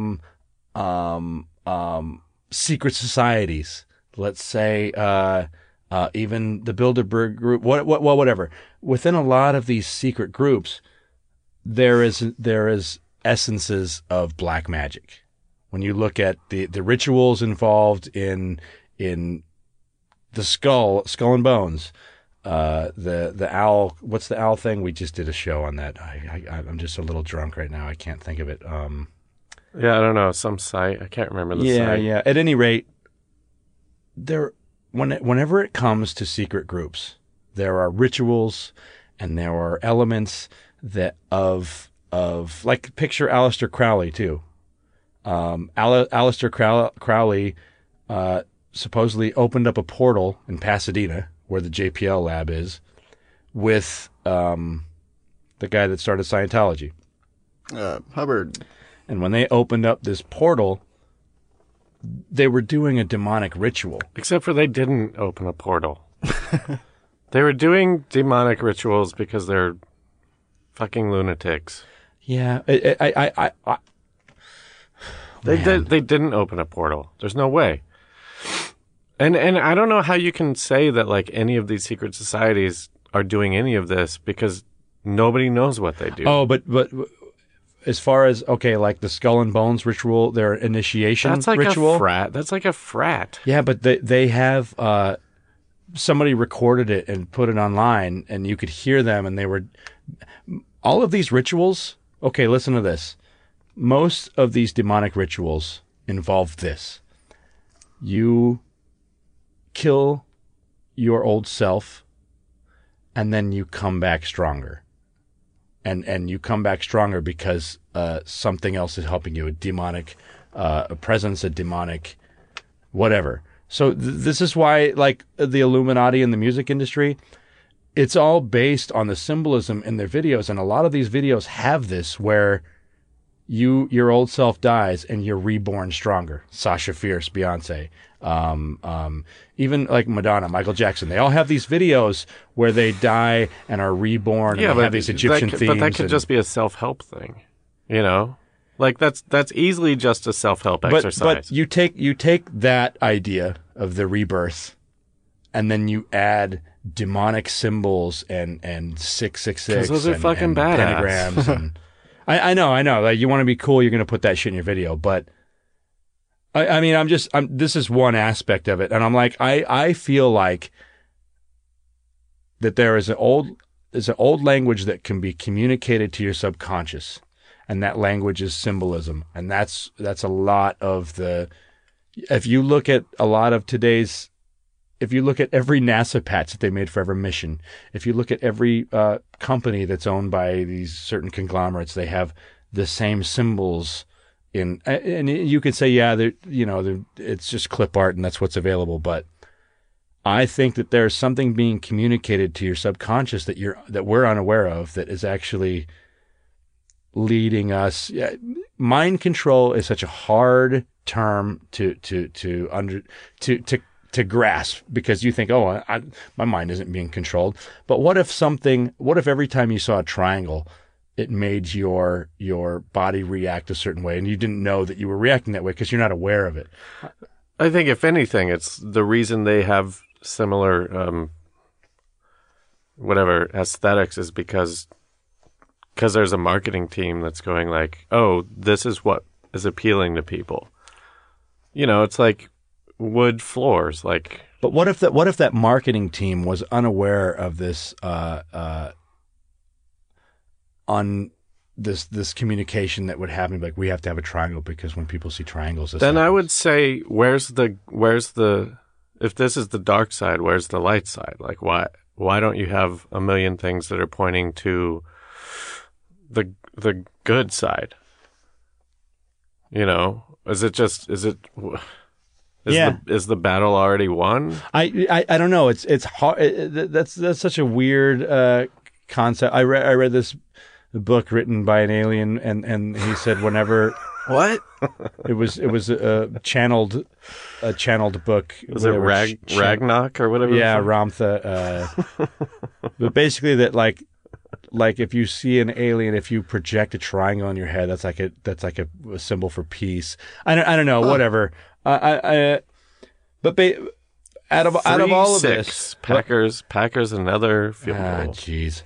secret societies, let's say even the Bilderberg group, whatever. Within a lot of these secret groups, there is essences of black magic. When you look at the rituals involved in the skull and bones, the owl. What's the owl thing? We just did a show on that. I'm just a little drunk right now. I can't think of it. Yeah, I don't know. Some site. I can't remember the site. Yeah. At any rate, whenever it comes to secret groups, there are rituals and there are elements that of like picture Aleister Crowley too. Aleister Crowley supposedly opened up a portal in Pasadena where the JPL lab is with the guy that started Scientology. Hubbard. And when they opened up this portal, they were doing a demonic ritual. Except for they didn't open a portal. They were doing demonic rituals because they're fucking lunatics. Yeah, They didn't open a portal. There's no way. And I don't know how you can say that like any of these secret societies are doing any of this because nobody knows what they do. Oh, but as far as like the Skull and Bones ritual, their initiation That's like ritual. a frat. That's like a frat. Yeah, but they have somebody recorded it and put it online, and you could hear them, and they were all of these rituals. Okay, listen to this. Most of these demonic rituals involve this. You kill your old self, and then you come back stronger. And you come back stronger because something else is helping you, a demonic presence, a demonic whatever. So this is why, like, the Illuminati in the music industry, it's all based on the symbolism in their videos. And a lot of these videos have this where your old self dies and you're reborn stronger. Sasha Fierce, Beyonce, even like Madonna, Michael Jackson. They all have these videos where they die and are reborn. Yeah, and they have these Egyptian themes. But that could just be a self-help thing, you know? Like that's easily just a self-help exercise. But you take that idea of the rebirth, and then you add demonic symbols and 666. Those are and, fucking and badass. pentagrams. And I know. Like, you want to be cool, you're going to put that shit in your video. But I mean, this is one aspect of it, and I'm like, I feel like that there is an old language that can be communicated to your subconscious. And that language is symbolism. And that's a lot of if you look at a lot of today's, if you look at every NASA patch that they made for every mission, if you look at every company that's owned by these certain conglomerates, they have the same symbols and you could say, yeah, it's just clip art and that's what's available. But I think that there's something being communicated to your subconscious that we're unaware of that is actually leading us. Yeah, mind control is such a hard term to grasp because you think, oh, my mind isn't being controlled. But what if every time you saw a triangle, it made your body react a certain way, and you didn't know that you were reacting that way because you're not aware of it? I think if anything, it's the reason they have similar whatever aesthetics is because there's a marketing team that's going like, oh, this is what is appealing to people. You know, it's like wood floors. Like, but what if that marketing team was unaware of this on this communication that would happen? Like, we have to have a triangle because when people see triangles, then happens. I would say, where's the if this is the dark side, where's the light side? Like, why don't you have a million things that are pointing to the good side? You know, is the battle already won? I don't know. It's hard. That's such a weird concept. I read this book written by an alien, and he said whenever what it was a channeled book. Was it Ragnarok or whatever? Yeah, Ramtha. But basically that like if you see an alien, if you project a triangle in your head, that's like a symbol for peace. I don't know, whatever. But out of all of this, Packers another field goal. Jeez.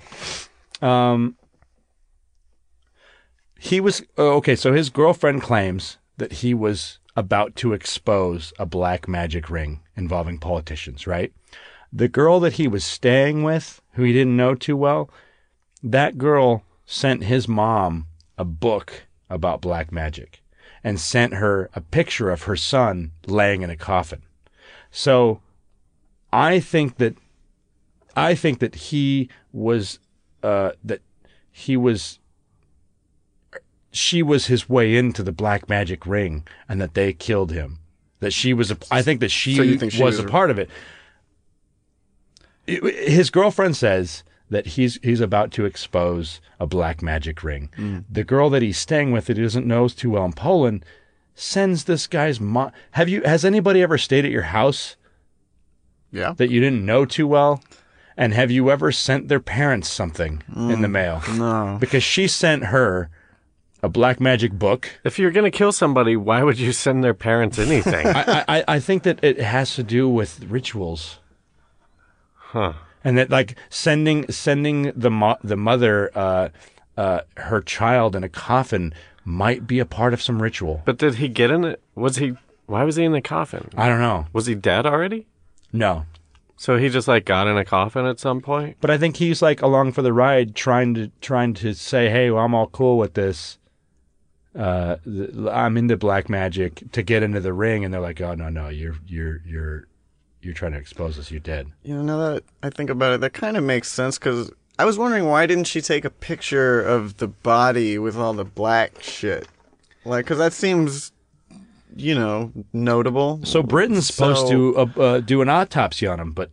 He was okay. So his girlfriend claims that he was about to expose a black magic ring involving politicians. Right? The girl that he was staying with, who he didn't know too well, that girl sent his mom a book about black magic and sent her a picture of her son laying in a coffin. So I think that she was his way into the black magic ring, and that they killed him. That she was I think that she, So you think she was was a part of it. His girlfriend says that he's about to expose a black magic ring. The girl that he's staying with, that he doesn't know too well in Poland, sends this guy's mom. Has anybody ever stayed at your house Yeah. that you didn't know too well? And have you ever sent their parents something in the mail? No. Because she sent her a black magic book. If you're going to kill somebody, why would you send their parents anything? I think that it has to do with rituals. Huh. And that, like, sending the mother her child in a coffin might be a part of some ritual. But did he get in it? Why was he in the coffin? I don't know. Was he dead already? No. So he just like got in a coffin at some point? But I think he's like along for the ride, trying to say, "Hey, well, I'm all cool with this. I'm into black magic," to get into the ring, and they're like, "Oh no, you're trying to expose us. You're dead." You know, now that I think about it, that kind of makes sense, because I was wondering, why didn't she take a picture of the body with all the black shit? Like, because that seems, you know, notable. So Britain's supposed to do an autopsy on him, but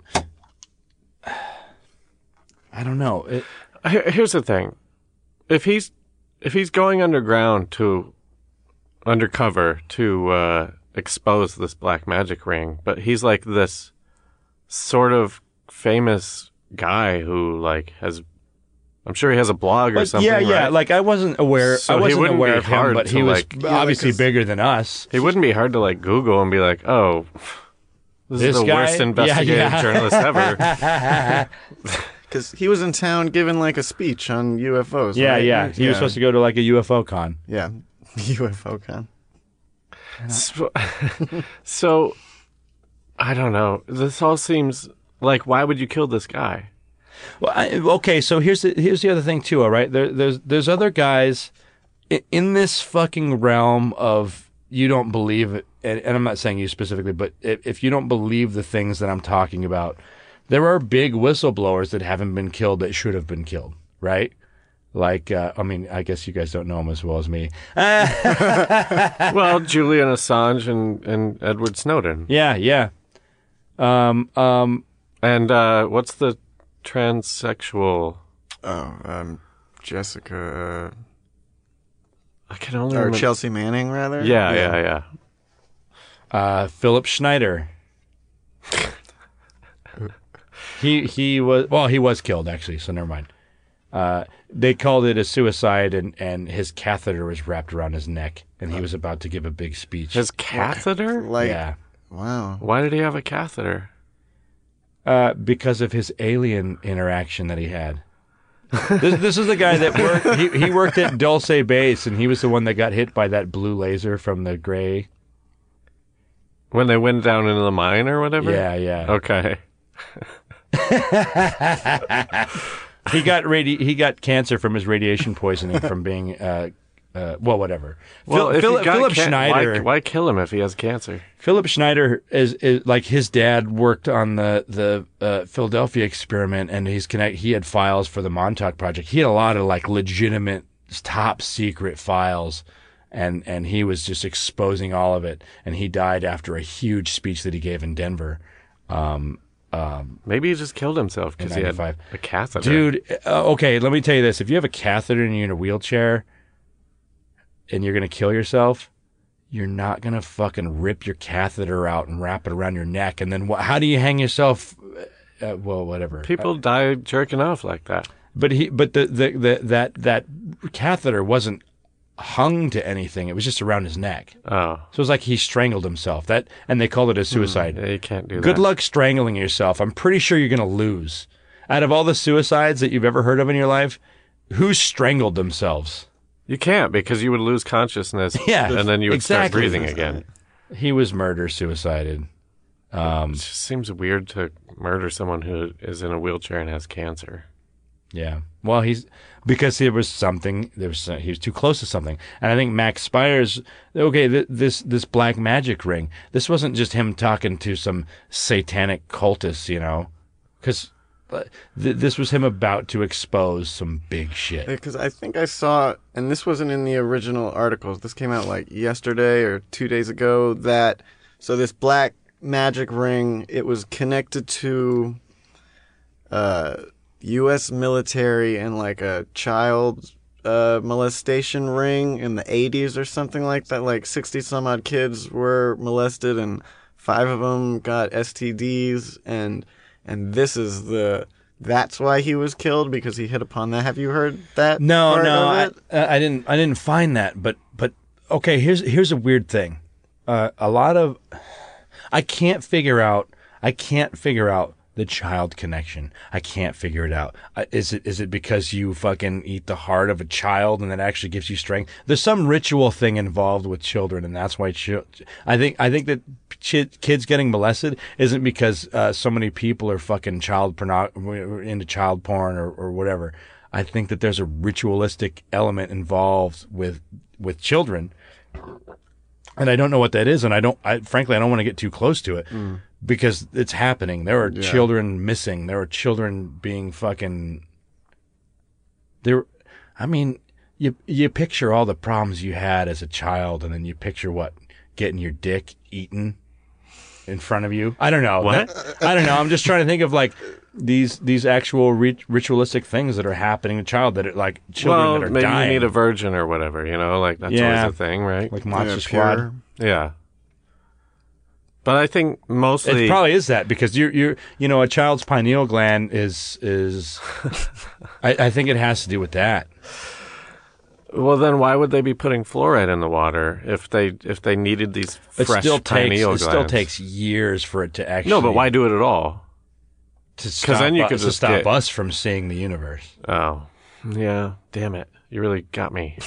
I don't know. Here's the thing. If he's going undercover to expose this black magic ring, but he's like this sort of famous guy who like I'm sure he has a blog or something. Yeah. Right? Like I wasn't aware. So I he wasn't wouldn't aware be of him, hard but to, he was like- obviously 'cause- bigger than us. It wouldn't be hard to like Google and be like, oh, this This is the guy? worst investigative Yeah. journalist ever. Because he was in town giving, like, a speech on UFOs, Yeah, right? yeah. He was supposed to go to like a UFO con. Yeah, UFO con. So, I don't know. This all seems like, why would you kill this guy? Well, okay. So here's the other thing too. All right, there's other guys in this fucking realm of you don't believe it, and I'm not saying you specifically, but if you don't believe the things that I'm talking about, there are big whistleblowers that haven't been killed that should have been killed, right? Like, I mean, I guess you guys don't know him as well as me. Well, Julian Assange and Edward Snowden. Yeah. And what's the transsexual? Oh, Jessica, I can only or remember. Chelsea Manning, rather? Yeah. Philip Schneider. He was killed actually, so never mind. They called it a suicide, and his catheter was wrapped around his neck, and he was about to give a big speech. His catheter? Like, Yeah, wow. Why did he have a catheter? because of his alien interaction that he had. This is the guy that worked. He worked at Dulce Base, and he was the one that got hit by that blue laser from the gray. When they went down into the mine or whatever? Yeah. Okay. He got cancer from his radiation poisoning from being whatever. Well, if he got Philip Schneider. why kill him if he has cancer? Philip Schneider is like his dad worked on the Philadelphia experiment, and he had files for the Montauk Project. He had a lot of like legitimate top secret files, and he was just exposing all of it. And he died after a huge speech that he gave in Denver. Maybe he just killed himself because he had 95. a catheter. Dude, okay, let me tell you this. If you have a catheter and you're in a wheelchair and you're going to kill yourself, you're not going to fucking rip your catheter out and wrap it around your neck. And then how do you hang yourself? Well, whatever. People die jerking off like that. But that catheter wasn't hung to anything. It was just around his neck. Oh. So it was like he strangled himself. And they called it a suicide. Yeah, you can't do that. Good luck strangling yourself. I'm pretty sure you're going to lose. Out of all the suicides that you've ever heard of in your life, who's strangled themselves? You can't, because you would lose consciousness. Yeah, and then you would start exactly. breathing again. He was murder-suicided. It just seems weird to murder someone who is in a wheelchair and has cancer. Yeah. Well, because there was something. He was too close to something, and I think Max Spires. Okay, this black magic ring. This wasn't just him talking to some satanic cultists, because this was him about to expose some big shit. Because I think I saw, and this wasn't in the original articles. This came out like yesterday or 2 days ago. So this black magic ring, it was connected to U.S. military and like a child molestation ring in the 80s or something like that. Like 60 some odd kids were molested and 5 of them got STDs and that's why he was killed, because he hit upon that. Have you heard that? No, part of it? I didn't find that. But okay, here's a weird thing. I can't figure out the child connection. I can't figure it out. Is it because you fucking eat the heart of a child and that actually gives you strength? There's some ritual thing involved with children, and that's why I think that kids getting molested isn't because so many people are fucking into child porn or whatever. I think that there's a ritualistic element involved with children, and I don't know what that is, and frankly I don't want to get too close to it. Because it's happening. There are children missing. There are children being fucking... You picture all the problems you had as a child, and then you picture what? Getting your dick eaten in front of you? I don't know. What? I don't know. I'm just trying to think of like these actual ritualistic things that are happening to child that are like children that are maybe dying. you need a virgin or whatever, like that's always a thing, right? Like Monster Yeah, Squad. pure. Yeah. But I think mostly It probably is that because you're a child's pineal gland is I think it has to do with that. Well, then why would they be putting fluoride in the water if they needed these fresh pineal glands? It still takes years for it to actually. No, but why do it at all? Because then you could to just stop get- us from seeing the universe. Oh, yeah. Damn it! You really got me.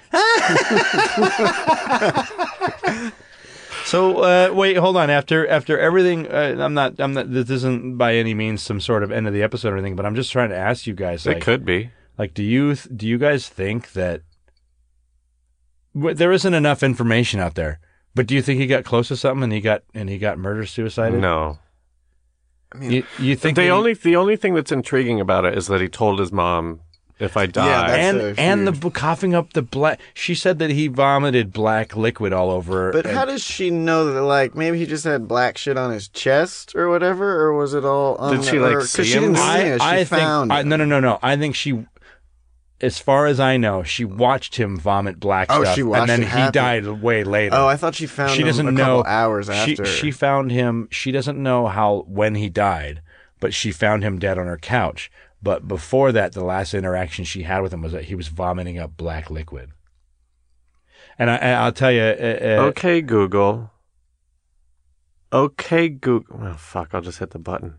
So wait, hold on. After everything, I'm not. This isn't by any means some sort of end of the episode or anything. But I'm just trying to ask you guys. It could be. Like, do you guys think that there isn't enough information out there? But do you think he got close to something and he got murder suicided? No. I mean, You think The only thing that's intriguing about it is that he told his mom, "If I die." that's and huge. the coughing up the black. She said that he vomited black liquid all over. But how does she know that? Like, maybe he just had black shit on his chest or whatever, or was it all? On Did she, like, because see she him? didn't see it. She found it. No. I think she, as far as I know, she watched him vomit black Oh, stuff, she watched and then it he happen. died way later. Oh, I thought she found she him doesn't a know couple hours after. She found him. She doesn't know when he died, but she found him dead on her couch. But before that, the last interaction she had with him was that he was vomiting up black liquid. And I'll tell you. Okay, Google. Okay, Google. Oh, fuck, I'll just hit the button.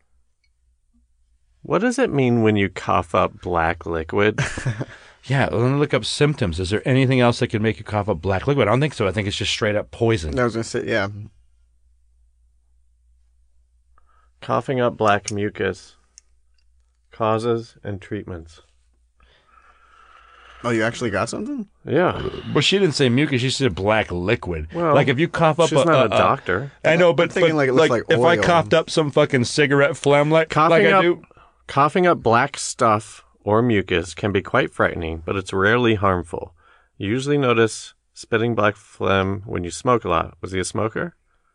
What does it mean when you cough up black liquid? Yeah, let me look up symptoms. Is there anything else that could make you cough up black liquid? I don't think so. I think it's just straight up poison. I was gonna say, yeah. Coughing up black mucus. Causes and treatments. Oh, you actually got something? Yeah. But she didn't say mucus. She said black liquid. Well, like if you cough up She's not a doctor. I know, but I'm thinking like it looks like if I oil. coughed up some fucking cigarette phlegm like Coughing I up, do. coughing up black stuff or mucus can be quite frightening, but it's rarely harmful. You usually notice spitting black phlegm when you smoke a lot. Was he a smoker?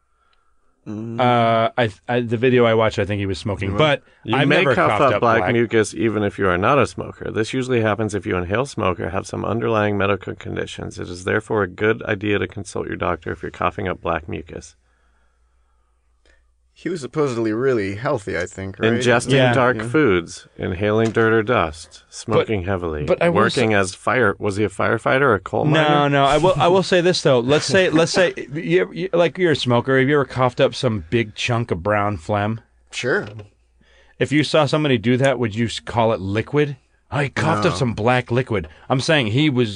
The video I watched, I think he was smoking, but You I've may never cough coughed up black black mucus even if you are not a smoker. This usually happens if you inhale smoke or have some underlying medical conditions. It is therefore a good idea to consult your doctor if you're coughing up black mucus. He was supposedly really healthy, I think, right? Ingesting Yeah. dark foods, inhaling dirt or dust, smoking heavily, but I will working as fire. Was he a firefighter or a coal miner? No. I will say this though. Let's say like you're a smoker. Have you ever coughed up some big chunk of brown phlegm? Sure. If you saw somebody do that, would you call it liquid? Oh, he coughed up some black liquid. I'm saying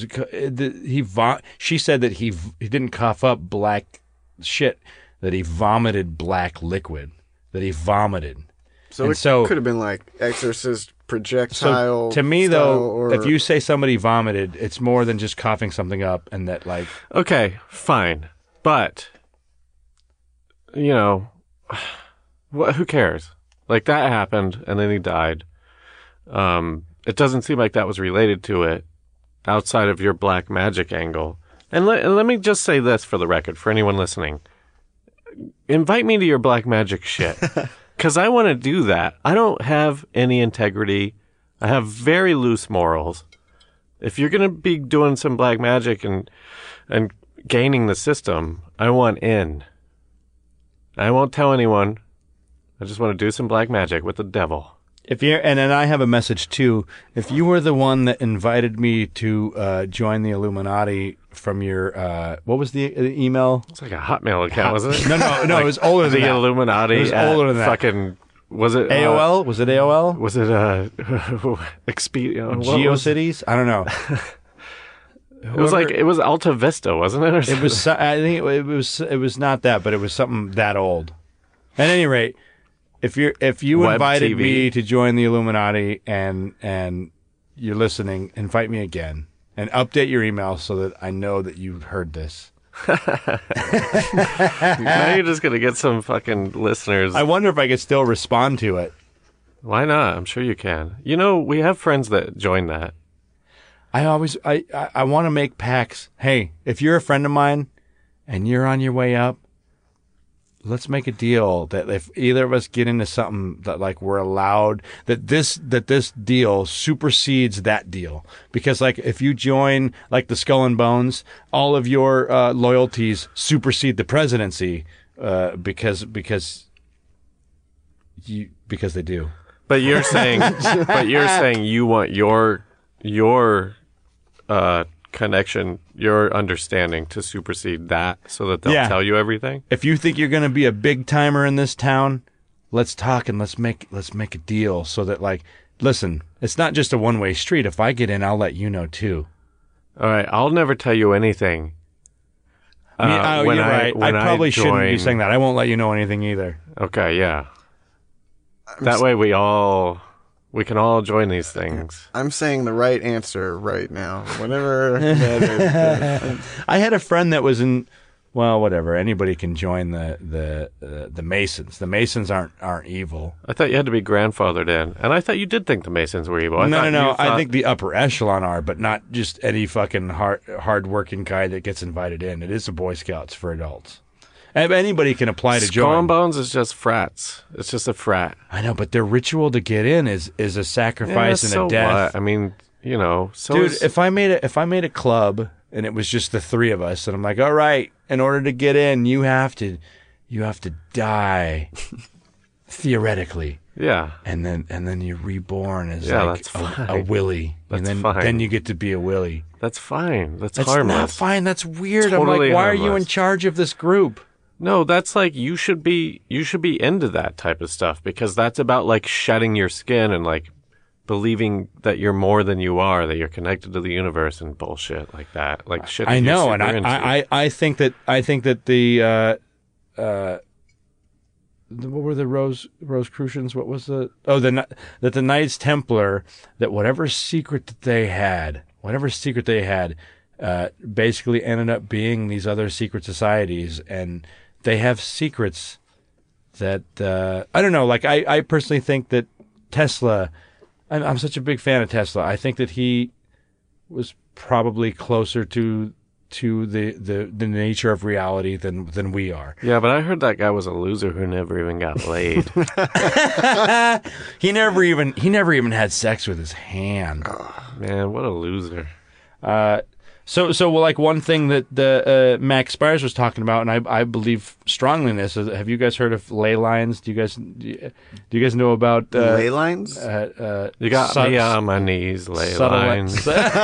she said that he didn't cough up black shit. That he vomited black liquid. That he vomited. So And it so- could have been like Exorcist projectile. So to me, style, though, or... if you say somebody vomited, it's more than just coughing something up, and that like Okay, fine. But, you know, who cares? Like, that happened, and then he died. It doesn't seem like that was related to it outside of your black magic angle. And let me just say this for the record, for anyone listening. Invite me to your black magic shit. Because I want to do that. I don't have any integrity. I have very loose morals. If you're going to be doing some black magic and gaining the system, I want in. I won't tell anyone. I just want to do some black magic with the devil. if you and then I have a message too. If you were the one that invited me to join the Illuminati from your what was the email? It's like a Hotmail account, wasn't it? No, Like it was older than the that. Illuminati. It was older than that. Fucking was it AOL? Was it AOL? Was it Expedia? GeoCities? I don't know. It was like it was Alta Vista, wasn't it? Or It something? was. I think it was not that, but it was something that old. At any rate, if you Web invited TV. me to join the Illuminati and you're listening, invite me again and update your email so that I know that you heard this. Now you're just gonna get some fucking listeners. I wonder if I could still respond to it. Why not? I'm sure you can. You know, we have friends that join that. I want to make pacts. Hey, if you're a friend of mine and you're on your way up, let's make a deal that if either of us get into something that like we're allowed, that this deal supersedes that deal. Because like if you join like the Skull and Bones, all of your loyalties supersede the presidency because they do. But you're saying you want your connection, your understanding to supersede that so that they'll Yeah. tell you everything? If you think you're going to be a big timer in this town, let's talk and let's make a deal so that like, listen, it's not just a one-way street. If I get in, I'll let you know too. All right, I'll never tell you anything. You're right. I probably shouldn't be join- saying that. I won't let you know anything either. Okay, yeah. That way we can all join these things. I'm saying the right answer right now. Whatever that is. I had a friend that was in, well, whatever. Anybody can join the Masons. The Masons aren't evil. I thought you had to be grandfathered in, and I thought you did think the Masons were evil. No. I think the upper echelon are, but not just any fucking hard-working guy that gets invited in. It is the Boy Scouts for adults. And anybody can apply to Skull join. and Bones is just frats. It's just a frat. I know, but their ritual to get in is a sacrifice and so a death. what? I mean, you know, so Dude, is- if I made a club and it was just the three of us, and I'm like, all right, in order to get in, you have to die, theoretically, yeah. and then you're reborn as Yeah, like that's a fine. willy, and That's then fine. you get to be a willy. That's fine. That's That's harmless. not fine. That's weird. I'm Totally like, why are you in harmless. charge of this group? No, that's like you should be into that type of stuff because that's about like shedding your skin and like believing that you're more than you are, that you're connected to the universe and bullshit like that. Like shit. I that you're know, and super into. I think that the what were the Rosicrucians? What was that the Knights Templar, that whatever secret they had, basically ended up being these other secret societies, and they have secrets that I don't know. Like I personally think that Tesla. I'm such a big fan of Tesla. I think that he was probably closer to the nature of reality than we are. Yeah, but I heard that guy was a loser who never even got laid. He never even had sex with his hand. Man, what a loser. So well, like one thing that the Max Spires was talking about, and I believe strongly in this. Is, have you guys heard of ley lines? Do you guys know about Ley lines? You got Subs- me on my knees, lay subtle- lines.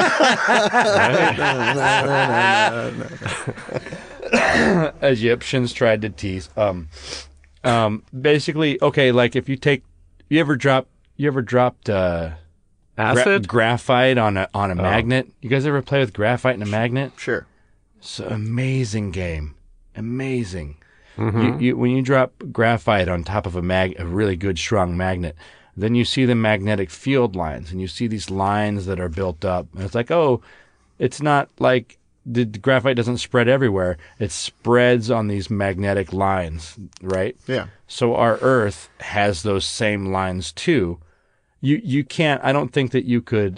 Egyptians tried to tease. Basically, okay, like if you ever dropped Acid? graphite on a magnet. You guys ever play with graphite and a magnet? Sure. It's an amazing game. Amazing. Mm-hmm. You when you drop graphite on top of a really good strong magnet, Then you see the magnetic field lines, and you see these lines that are built up. And it's like, oh, it's not like the graphite doesn't spread everywhere. It spreads on these magnetic lines, right? Yeah. So our Earth has those same lines too. You can't. I don't think that you could.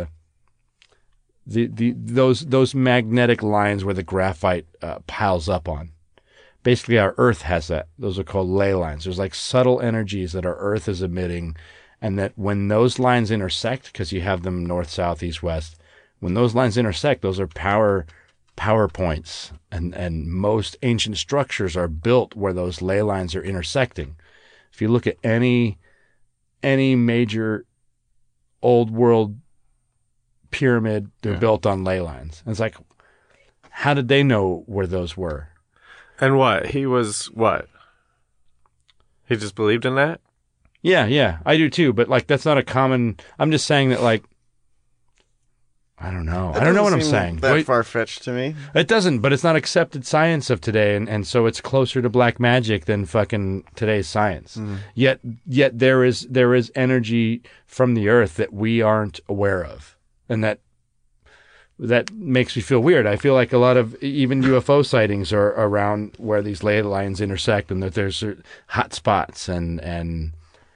Those magnetic lines where the graphite piles up on. Basically, our Earth has that. Those are called ley lines. There's like subtle energies that our Earth is emitting, and that when those lines intersect, because you have them north, south, east, west, when those lines intersect, those are power points, and most ancient structures are built where those ley lines are intersecting. If you look at any major old world pyramid, they're built on ley lines. And it's like, how did they know where those were? And what? He was what? He just believed in that? Yeah, I do too. But like, that's not a common. I'm just saying that, like, I don't know. I don't know what I'm saying. That far-fetched to me. It doesn't, but it's not accepted science of today, and so it's closer to black magic than fucking today's science. Yet there is energy from the Earth that we aren't aware of, and that makes me feel weird. I feel like a lot of even UFO sightings are around where these ley lines intersect, and that there's hot spots, and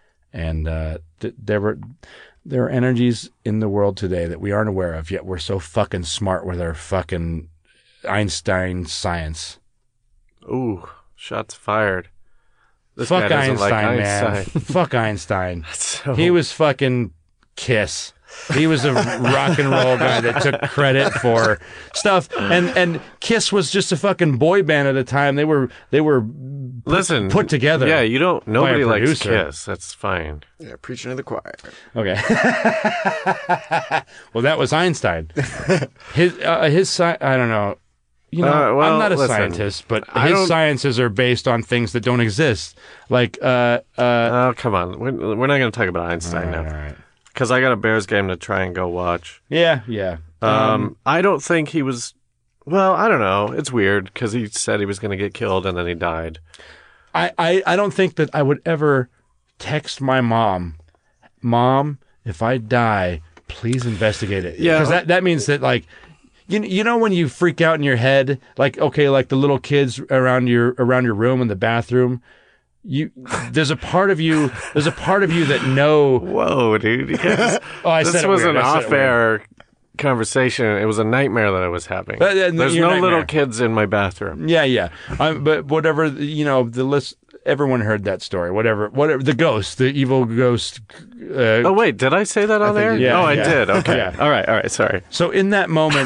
there are energies in the world today that we aren't aware of, yet we're so fucking smart with our fucking Einstein science. Ooh, shots fired. This Fuck guy doesn't Einstein, like man. Einstein. Fuck Einstein. So- He was fucking Kiss. He was a rock and roll guy that took credit for stuff, and Kiss was just a fucking boy band at the time. They were Listen, put together. Yeah, you don't. Nobody likes producer. Kiss. That's fine. Yeah, preaching to the choir. Okay. Well, that was Einstein. His I don't know. You know, well, I'm not a listen, scientist, but I his don't- sciences are based on things that don't exist. Like, Oh, come on. We're not going to talk about Einstein all now. right. Because I got a Bears game to try and go watch. Yeah. I don't think he was... Well, I don't know. It's weird because he said he was going to get killed and then he died. I don't think that I would ever text my mom, if I die, please investigate it. Yeah. Because that means that, like, you know when you freak out in your head, like, okay, like the little kids around your room in the bathroom, there's a part of you that know. Whoa, dude. Yes. Oh, I This said it was weird. an I said it weird. off-air conversation. It was a nightmare that I was having. There's your no nightmare. little kids in my bathroom. Yeah. But whatever, the list. Everyone heard that story. Whatever. The ghost, the evil ghost. Oh, wait. Did I say that on there? you did. Oh, I Yeah. did. Okay. Yeah. All right. Sorry. So in that moment,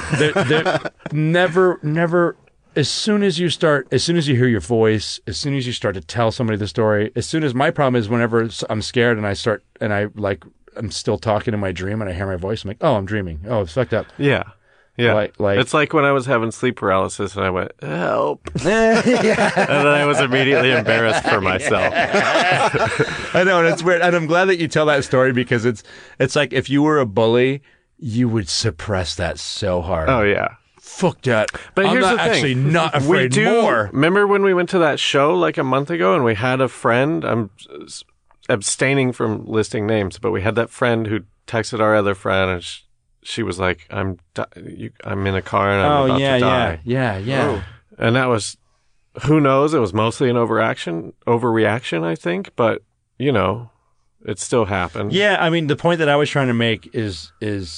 never. As soon as you hear your voice, as soon as you start to tell somebody the story, as soon as my problem is whenever I'm scared and I'm still talking in my dream and I hear my voice, I'm like, oh, I'm dreaming. Oh, it's fucked up. Yeah. Yeah. Like- it's like when I was having sleep paralysis and I went, help. Yeah. And then I was immediately embarrassed for myself. I know, and it's weird. And I'm glad that you tell that story because it's like if you were a bully, you would suppress that so hard. Oh, yeah. Fuck that. But I'm here's not the thing. actually not afraid more. Remember when we went to that show like a month ago and we had a friend? I'm abstaining from listing names, but we had that friend who texted our other friend and she was like, I'm in a car and I'm about to die. Yeah. And that was, who knows? It was mostly an overreaction, I think, but you know, it still happened. Yeah, I mean, the point that I was trying to make is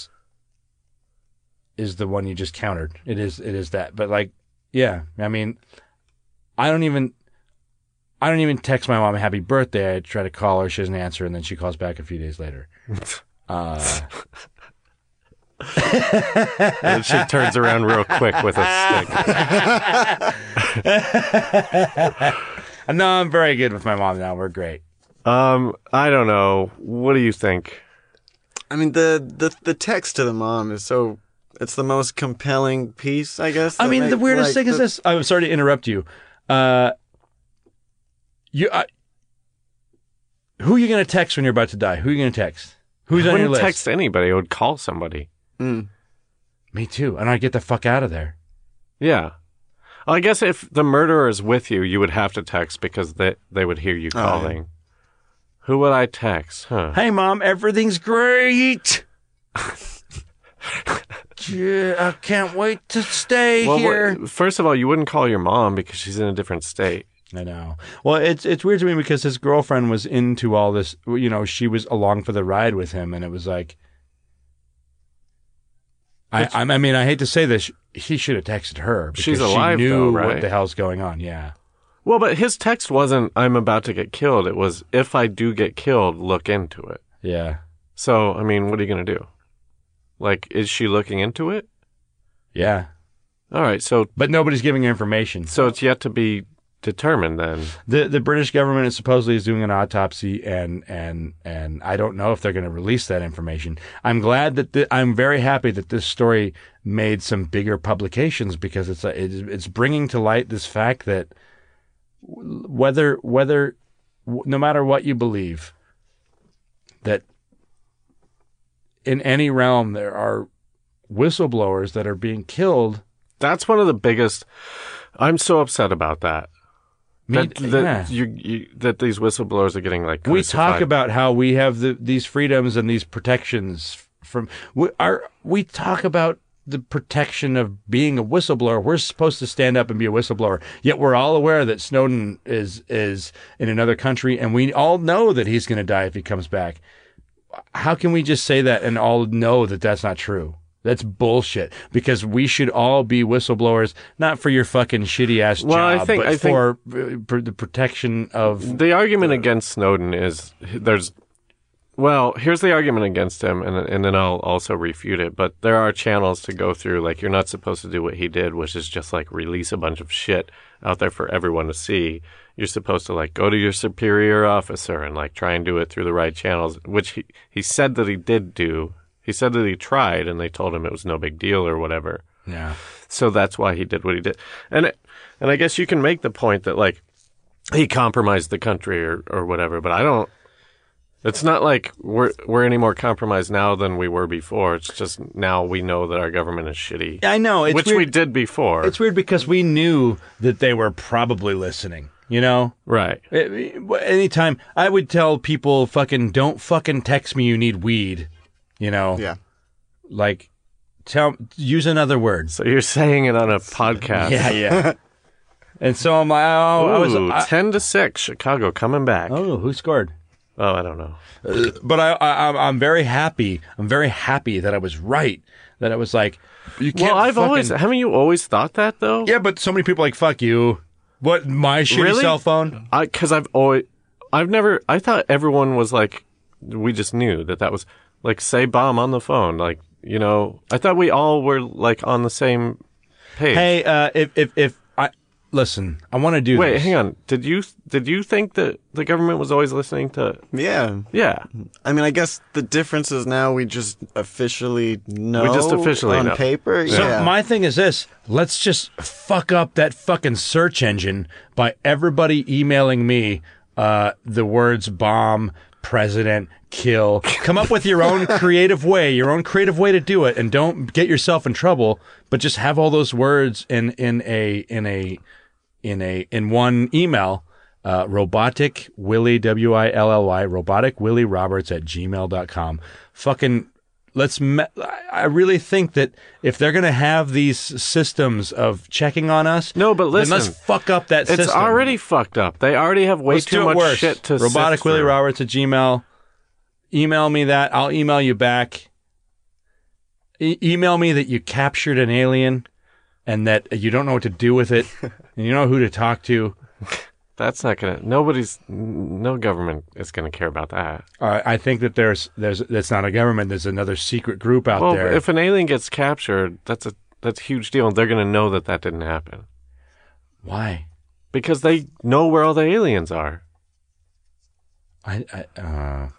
the one you just countered. It is that. But like, yeah, I mean, I don't even text my mom a happy birthday. I try to call her, she doesn't answer, and then she calls back a few days later. And she turns around real quick with a stick. No, I'm very good with my mom now. We're great. I don't know. What do you think? I mean, the text to the mom is so... It's the most compelling piece, I guess. I mean, the weirdest thing is this. I'm sorry to interrupt you. Who are you going to text when you're about to die? Who are you going to text? Who's I on your wouldn't list? text anybody. I would call somebody. Me too. And I'd get the fuck out of there. Yeah. Well, I guess if the murderer is with you, you would have to text because they would hear you calling. Who would I text? Huh? Hey, Mom, everything's great. Yeah, I can't wait to stay here. First of all, you wouldn't call your mom because she's in a different state. I know. Well, it's weird to me because his girlfriend was into all this. You know, she was along for the ride with him, and it was like, I mean, I hate to say this, he should have texted her because She's alive, she knew though, right? what the hell's going on. Yeah. Well, but his text wasn't, I'm about to get killed. It was, if I do get killed, look into it. Yeah. So, I mean, what are you going to do? Like, is she looking into it? Yeah. All right, so... But nobody's giving her information. So it's yet to be determined then. The British government is supposedly doing an autopsy, and I don't know if they're going to release that information. I'm glad that I'm very happy that this story made some bigger publications because it's bringing to light this fact that whether no matter what you believe, that in any realm there are whistleblowers that are being killed. That's one of the biggest. I'm so upset about that. That these whistleblowers are getting like crucified. We talk about how we have these freedoms and these protections from. We talk about the protection of being a whistleblower. We're supposed to stand up and be a whistleblower. Yet we're all aware that Snowden is in another country, and we all know that he's going to die if he comes back. How can we just say that and all know that that's not true? That's bullshit. Because we should all be whistleblowers, not for your fucking shitty ass job, but for the protection of. The argument against Snowden is here's the argument against him, and then I'll also refute it. But there are channels to go through. Like, you're not supposed to do what he did, which is just like release a bunch of shit out there for everyone to see. You're supposed to like go to your superior officer and like try and do it through the right channels, which he said that he did do. He said that he tried, and they told him it was no big deal or whatever. Yeah. So that's why he did what he did. And I guess you can make the point that like he compromised the country or whatever, but I don't. It's not like we're any more compromised now than we were before. It's just now we know that our government is shitty. I know, it's which weird. We did before. It's weird because we knew that they were probably listening. You know? Right. Anytime I would tell people, don't fucking text me you need weed. You know? Yeah. Like, use another word. So you're saying it on a podcast. Yeah. And so I'm like, I was 10-6, Chicago coming back. Oh, who scored? Oh, I don't know. But I'm very happy. I'm very happy that I was right. That I was like, you can't. Well, haven't you always thought that though? Yeah, but so many people are like, fuck you. What, my shitty cell phone? Because I thought everyone was like, we just knew that was like, say bomb on the phone. Like, you know, I thought we all were like on the same page. Hey, listen, I want to do this. Wait, hang on. Did you think that the government was always listening to? Yeah. Yeah. I mean, I guess the difference is now we just officially know. We just officially on know. paper. So Yeah. my thing is this: let's just fuck up that fucking search engine by everybody emailing me the words bomb, president, kill. Come up with your own creative way to do it, and don't get yourself in trouble. But just have all those words in one email. Robotic Willie Willy Robotic Willie Roberts @gmail.com. Fucking I really think that if they're gonna have these systems of checking on us, no, but listen, then let's fuck up that system. It's already fucked up. They already have way too much shit to Robotic Willie Roberts @gmail. Email me that. I'll email you back. Email me that you captured an alien and that you don't know what to do with it and you know who to talk to. That's not gonna. No government is gonna care about that. I think that that's not a government. There's another secret group out there. Well, if an alien gets captured, that's a huge deal. They're gonna know that didn't happen. Why? Because they know where all the aliens are. The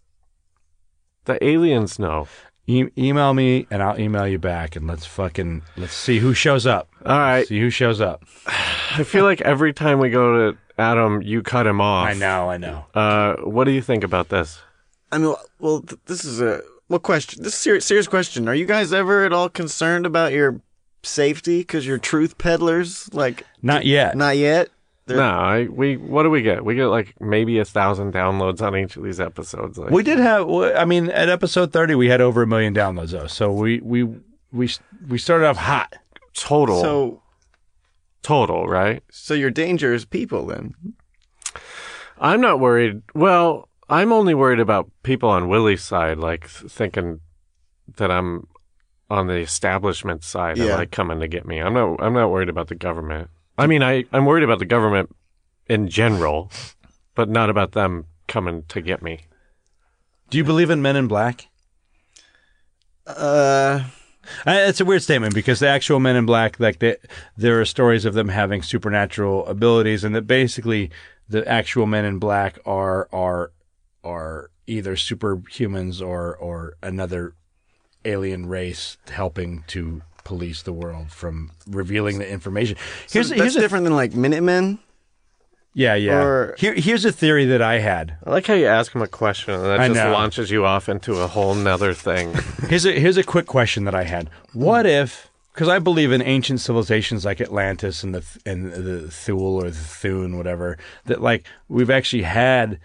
aliens know. Email me and I'll email you back, and let's see who shows up. All right. See who shows up. I feel like every time we go to Adam, you cut him off. I know. What do you think about this? I mean, well, this is question? This is a serious question. Are you guys ever at all concerned about your safety because you're truth peddlers? Like, not yet. Not yet. No, what do we get? We get like maybe 1,000 downloads on each of these episodes. Like, We did have. I mean, at episode 30, we had over 1 million downloads though. So we started off hot. total, right? So your danger is people then. I'm not worried. Well, I'm only worried about people on Willie's side, like thinking that I'm on the establishment side and Yeah. like coming to get me. I'm not worried about the government. I mean, I'm worried about the government in general, but not about them coming to get me. Do you believe in Men in Black? It's a weird statement because the actual Men in Black, like there are stories of them having supernatural abilities, and that basically the actual Men in Black are either superhumans or another alien race helping to police the world from revealing the information. That's different than like Minutemen. Yeah. Or- Here's a theory that I had. I like how you ask him a question and that I just know. launches you off into a whole nother thing. Here's a quick question that I had. What if, because I believe in ancient civilizations like Atlantis and the Thule or the Thune, whatever, that like we've actually had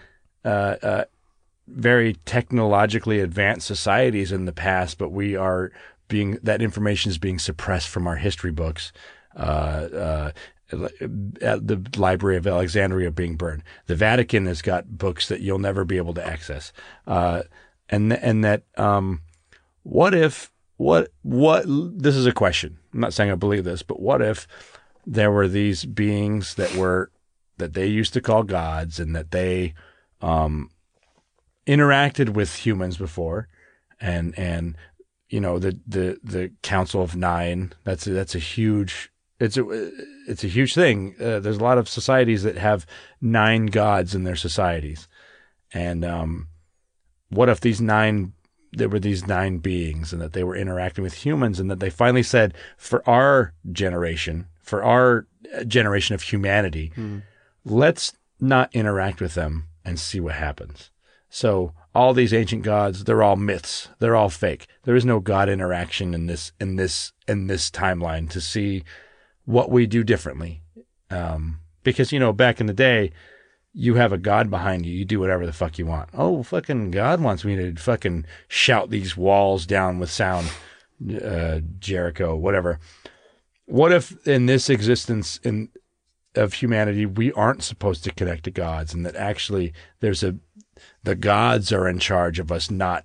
very technologically advanced societies in the past, but that information is being suppressed from our history books. At the Library of Alexandria being burned. The Vatican has got books that you'll never be able to access. And that what if this is a question. I'm not saying I believe this, but what if there were these beings that they used to call gods and that they interacted with humans before and you know the Council of Nine, that's a huge it's a huge thing. There's a lot of societies that have 9 gods in their societies. And what if there were these 9 beings and that they were interacting with humans and that they finally said, for our generation of humanity, let's not interact with them and see what happens. So all these ancient gods, they're all myths. They're all fake. There is no God interaction in this timeline to see what we do differently. Because, back in the day, you have a God behind you. You do whatever the fuck you want. Oh, fucking God wants me to fucking shout these walls down with sound, Jericho, whatever. What if in this existence of humanity, we aren't supposed to connect to gods and that actually the gods are in charge of us not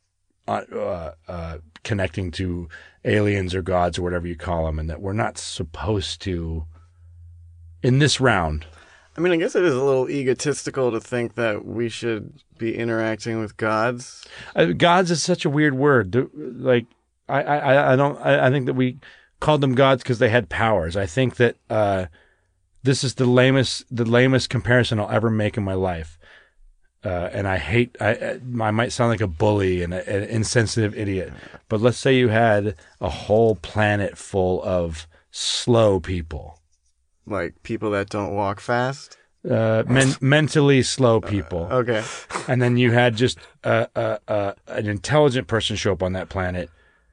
connecting to aliens or gods or whatever you call them, and that we're not supposed to in this round. I mean, I guess it is a little egotistical to think that we should be interacting with gods. Gods is such a weird word. Like, I think that we called them gods because they had powers. I think that this is the lamest comparison I'll ever make in my life. And I might sound like a bully and an insensitive idiot, but let's say you had a whole planet full of slow people. Like people that don't walk fast? Mentally slow people. Okay. And then you had just an intelligent person show up on that planet.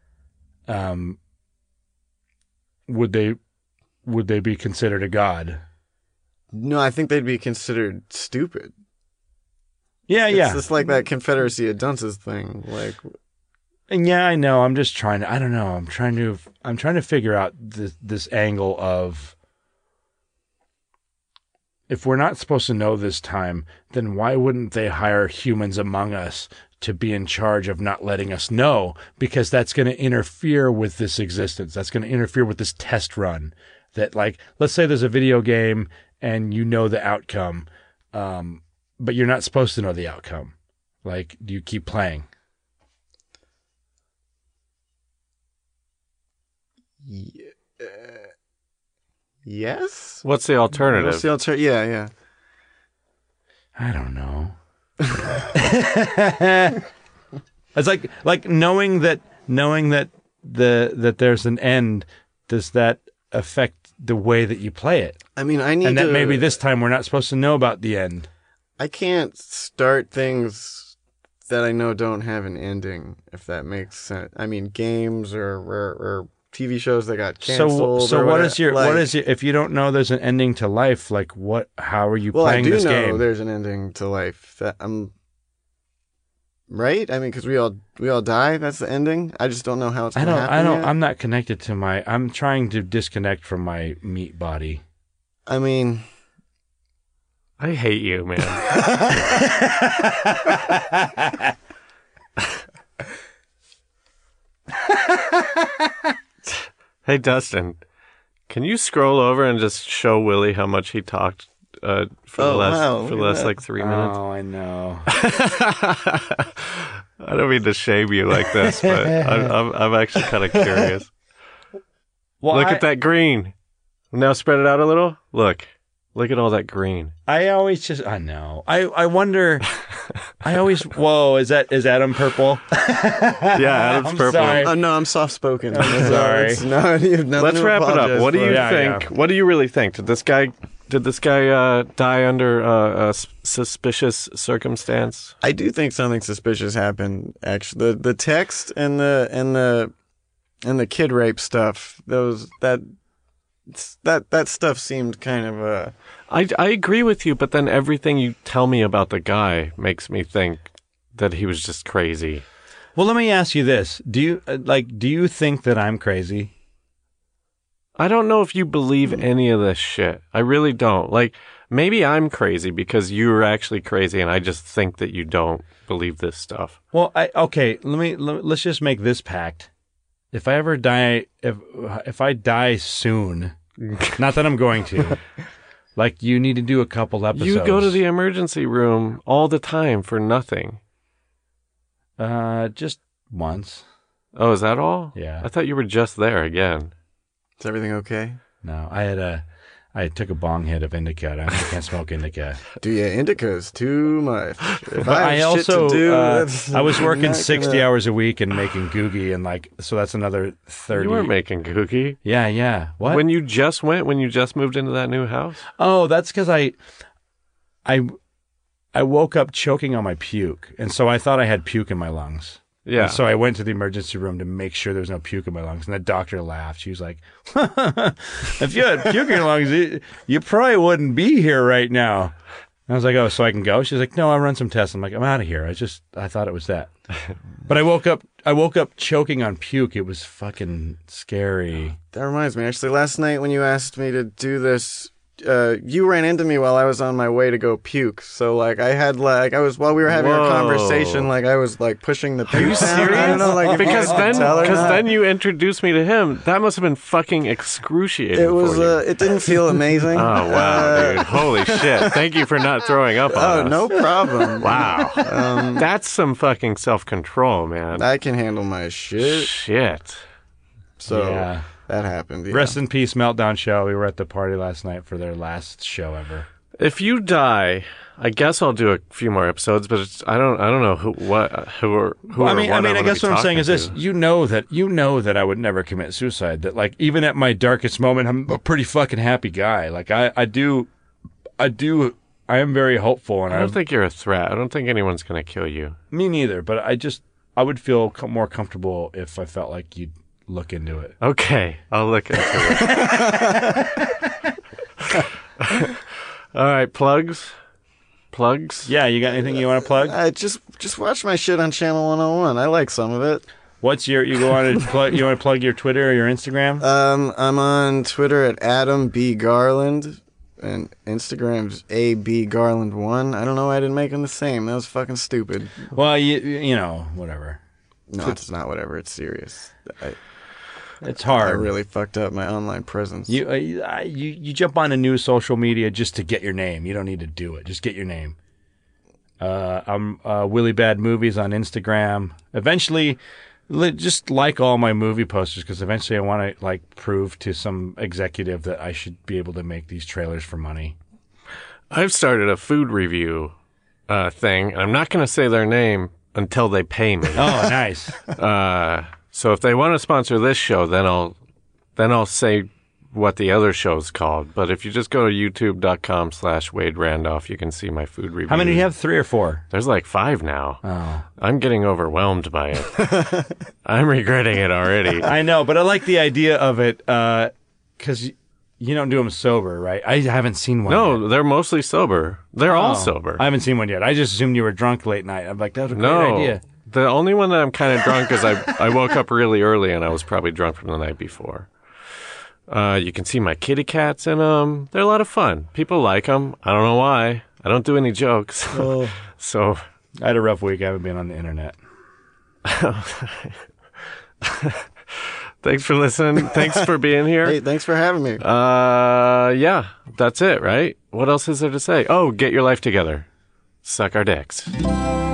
Would they be considered a god? No, I think they'd be considered stupid. Yeah. It's just like that Confederacy of Dunces thing. Like, And yeah, I know. I'm just trying to. I don't know. I'm trying to figure out this angle of, if we're not supposed to know this time, then why wouldn't they hire humans among us to be in charge of not letting us know? Because that's going to interfere with this existence. That's going to interfere with this test run. That, like, let's say there's a video game and you know the outcome, but you're not supposed to know the outcome. Like, do you keep playing? yes? What's the alternative? What's the alternative? Yeah. I don't know. It's like knowing that that there's an end. Does that affect the way that you play it? I mean, And that maybe this time we're not supposed to know about the end. I can't start things that I know don't have an ending, if that makes sense. I mean, games or TV shows that got canceled. So or what whatever. is your Like, what is your, if you don't know there's an ending to life, like what? How are you Well, I playing do this know game? there's an ending to life. That I'm right. I mean, because we all die. That's the ending. I just don't know how it's going to happen. Yet. I'm not connected to my. I'm trying to disconnect from my meat body. I mean, I hate you, man. Hey, Dustin, can you scroll over and just show Willie how much he talked for the last like 3 minutes? Oh, I know. I don't mean to shame you like this, but I'm actually kind of curious. Well, Look at that green. Now spread it out a little. Look at all that green. I always just. I know. I wonder. I always. Whoa! Is Adam purple? Yeah, Adam's I'm purple. sorry. oh no, I'm soft spoken. I'm sorry. Let's wrap it up. What do you Yeah, think? yeah. What do you really think? Did this guy die under a suspicious circumstance? I do think something suspicious happened. Actually, the text and the kid rape stuff. That stuff seemed kind of I agree with you, but then everything you tell me about the guy makes me think that he was just crazy. Well, let me ask you this: Do you think that I'm crazy? I don't know if you believe any of this shit. I really don't. Like, maybe I'm crazy because you're actually crazy, and I just think that you don't believe this stuff. Well, let's just make this pact. If I ever die, if I die soon, not that I'm going to, like you need to do a couple episodes. You go to the emergency room all the time for nothing. Just once. Oh, is that all? Yeah. I thought you were just there again. Is everything okay? No, I took a bong hit of indica. I can't smoke indica. Do you indica's too much? If But I have shit also to do, that's I was working not 60 gonna- hours a week and making googie, and so that's another 30. You weren't making cookie. Yeah. What? When you just moved into that new house? Oh, that's because I woke up choking on my puke, and so I thought I had puke in my lungs. Yeah. And so I went to the emergency room to make sure there was no puke in my lungs, and the doctor laughed. She was like, "If you had puke in your lungs, you probably wouldn't be here right now." And I was like, "Oh, so I can go?" She's like, "No, I'll run some tests." I'm like, "I'm out of here. I thought it was that." But I woke up choking on puke. It was fucking scary. That reminds me. Actually, last night when you asked me to do this, you ran into me while I was on my way to go puke. So while we were having Whoa. a conversation, like I was like pushing the puke. Are you down. serious? I don't know, like if because you guys can tell or not. then you introduced me to him. That must have been fucking excruciating. It was. For you. It didn't feel amazing. Oh wow, dude! Holy shit! Thank you for not throwing up on Oh, us. no problem. Wow, that's some fucking self-control, man. I can handle my shit. Shit. So Yeah. that happened. Yeah. Rest in peace, Meltdown Show. We were at the party last night for their last show ever. If you die, I guess I'll do a few more episodes, but I don't know who I guess what I'm saying is this: you know that I would never commit suicide. That like even at my darkest moment, I'm a pretty fucking happy guy. Like I am very hopeful, and I don't think you're a threat. I don't think anyone's gonna kill you. me neither. But I would feel more comfortable if I felt like you'd look into it. Okay, I'll look into it. All right, plugs. Yeah, you got anything you want to plug? I just watch my shit on Channel 101. I like some of it. What's you want to plug your Twitter or your Instagram? I'm on Twitter at Adam B Garland, and Instagram's ABGarland1. I don't know why I didn't make them the same. That was fucking stupid. Well, you know, whatever. No, it's not whatever. It's serious. It's I hard. really fucked up my online presence. You jump on a new social media just to get your name. You don't need to do it. Just get your name. I'm Willie Bad Movies on Instagram. Eventually, just like all my movie posters, because eventually I want to prove to some executive that I should be able to make these trailers for money. I've started a food review thing. I'm not going to say their name until they pay me. Oh, nice. So if they want to sponsor this show, then I'll say what the other show's called. But if you just go to youtube.com/Wade Randolph, you can see my food reviews. How many do you have? 3 or 4? There's like 5 now. Oh. I'm getting overwhelmed by it. I'm regretting it already. I know, but I like the idea of it because you don't do them sober, right? I haven't seen one yet. No, they're mostly sober. They're all Oh, sober. I haven't seen one yet. I just assumed you were drunk late night. I'm like, that was a great idea. The only one that I'm kind of drunk is I woke up really early and I was probably drunk from the night before. You can see my kitty cats in them. They're a lot of fun. People like them. I don't know why. I don't do any jokes. So I had a rough week. I haven't been on the internet. Thanks for listening. Thanks for being here. Hey, thanks for having me. Yeah, that's it, right? What else is there to say? Oh, get your life together. Suck our dicks. Feral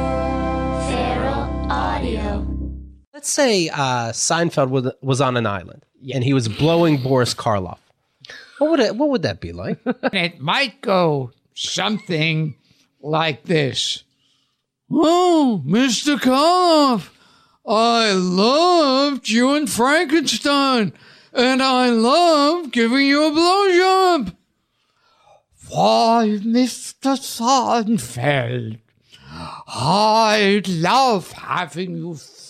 Audio. Let's say Seinfeld was on an island and he was blowing Boris Karloff. What would that be like? It might go something like this. Oh, Mr. Karloff, I loved you in Frankenstein, and I love giving you a blowjob. Why, Mr. Seinfeld, I love having you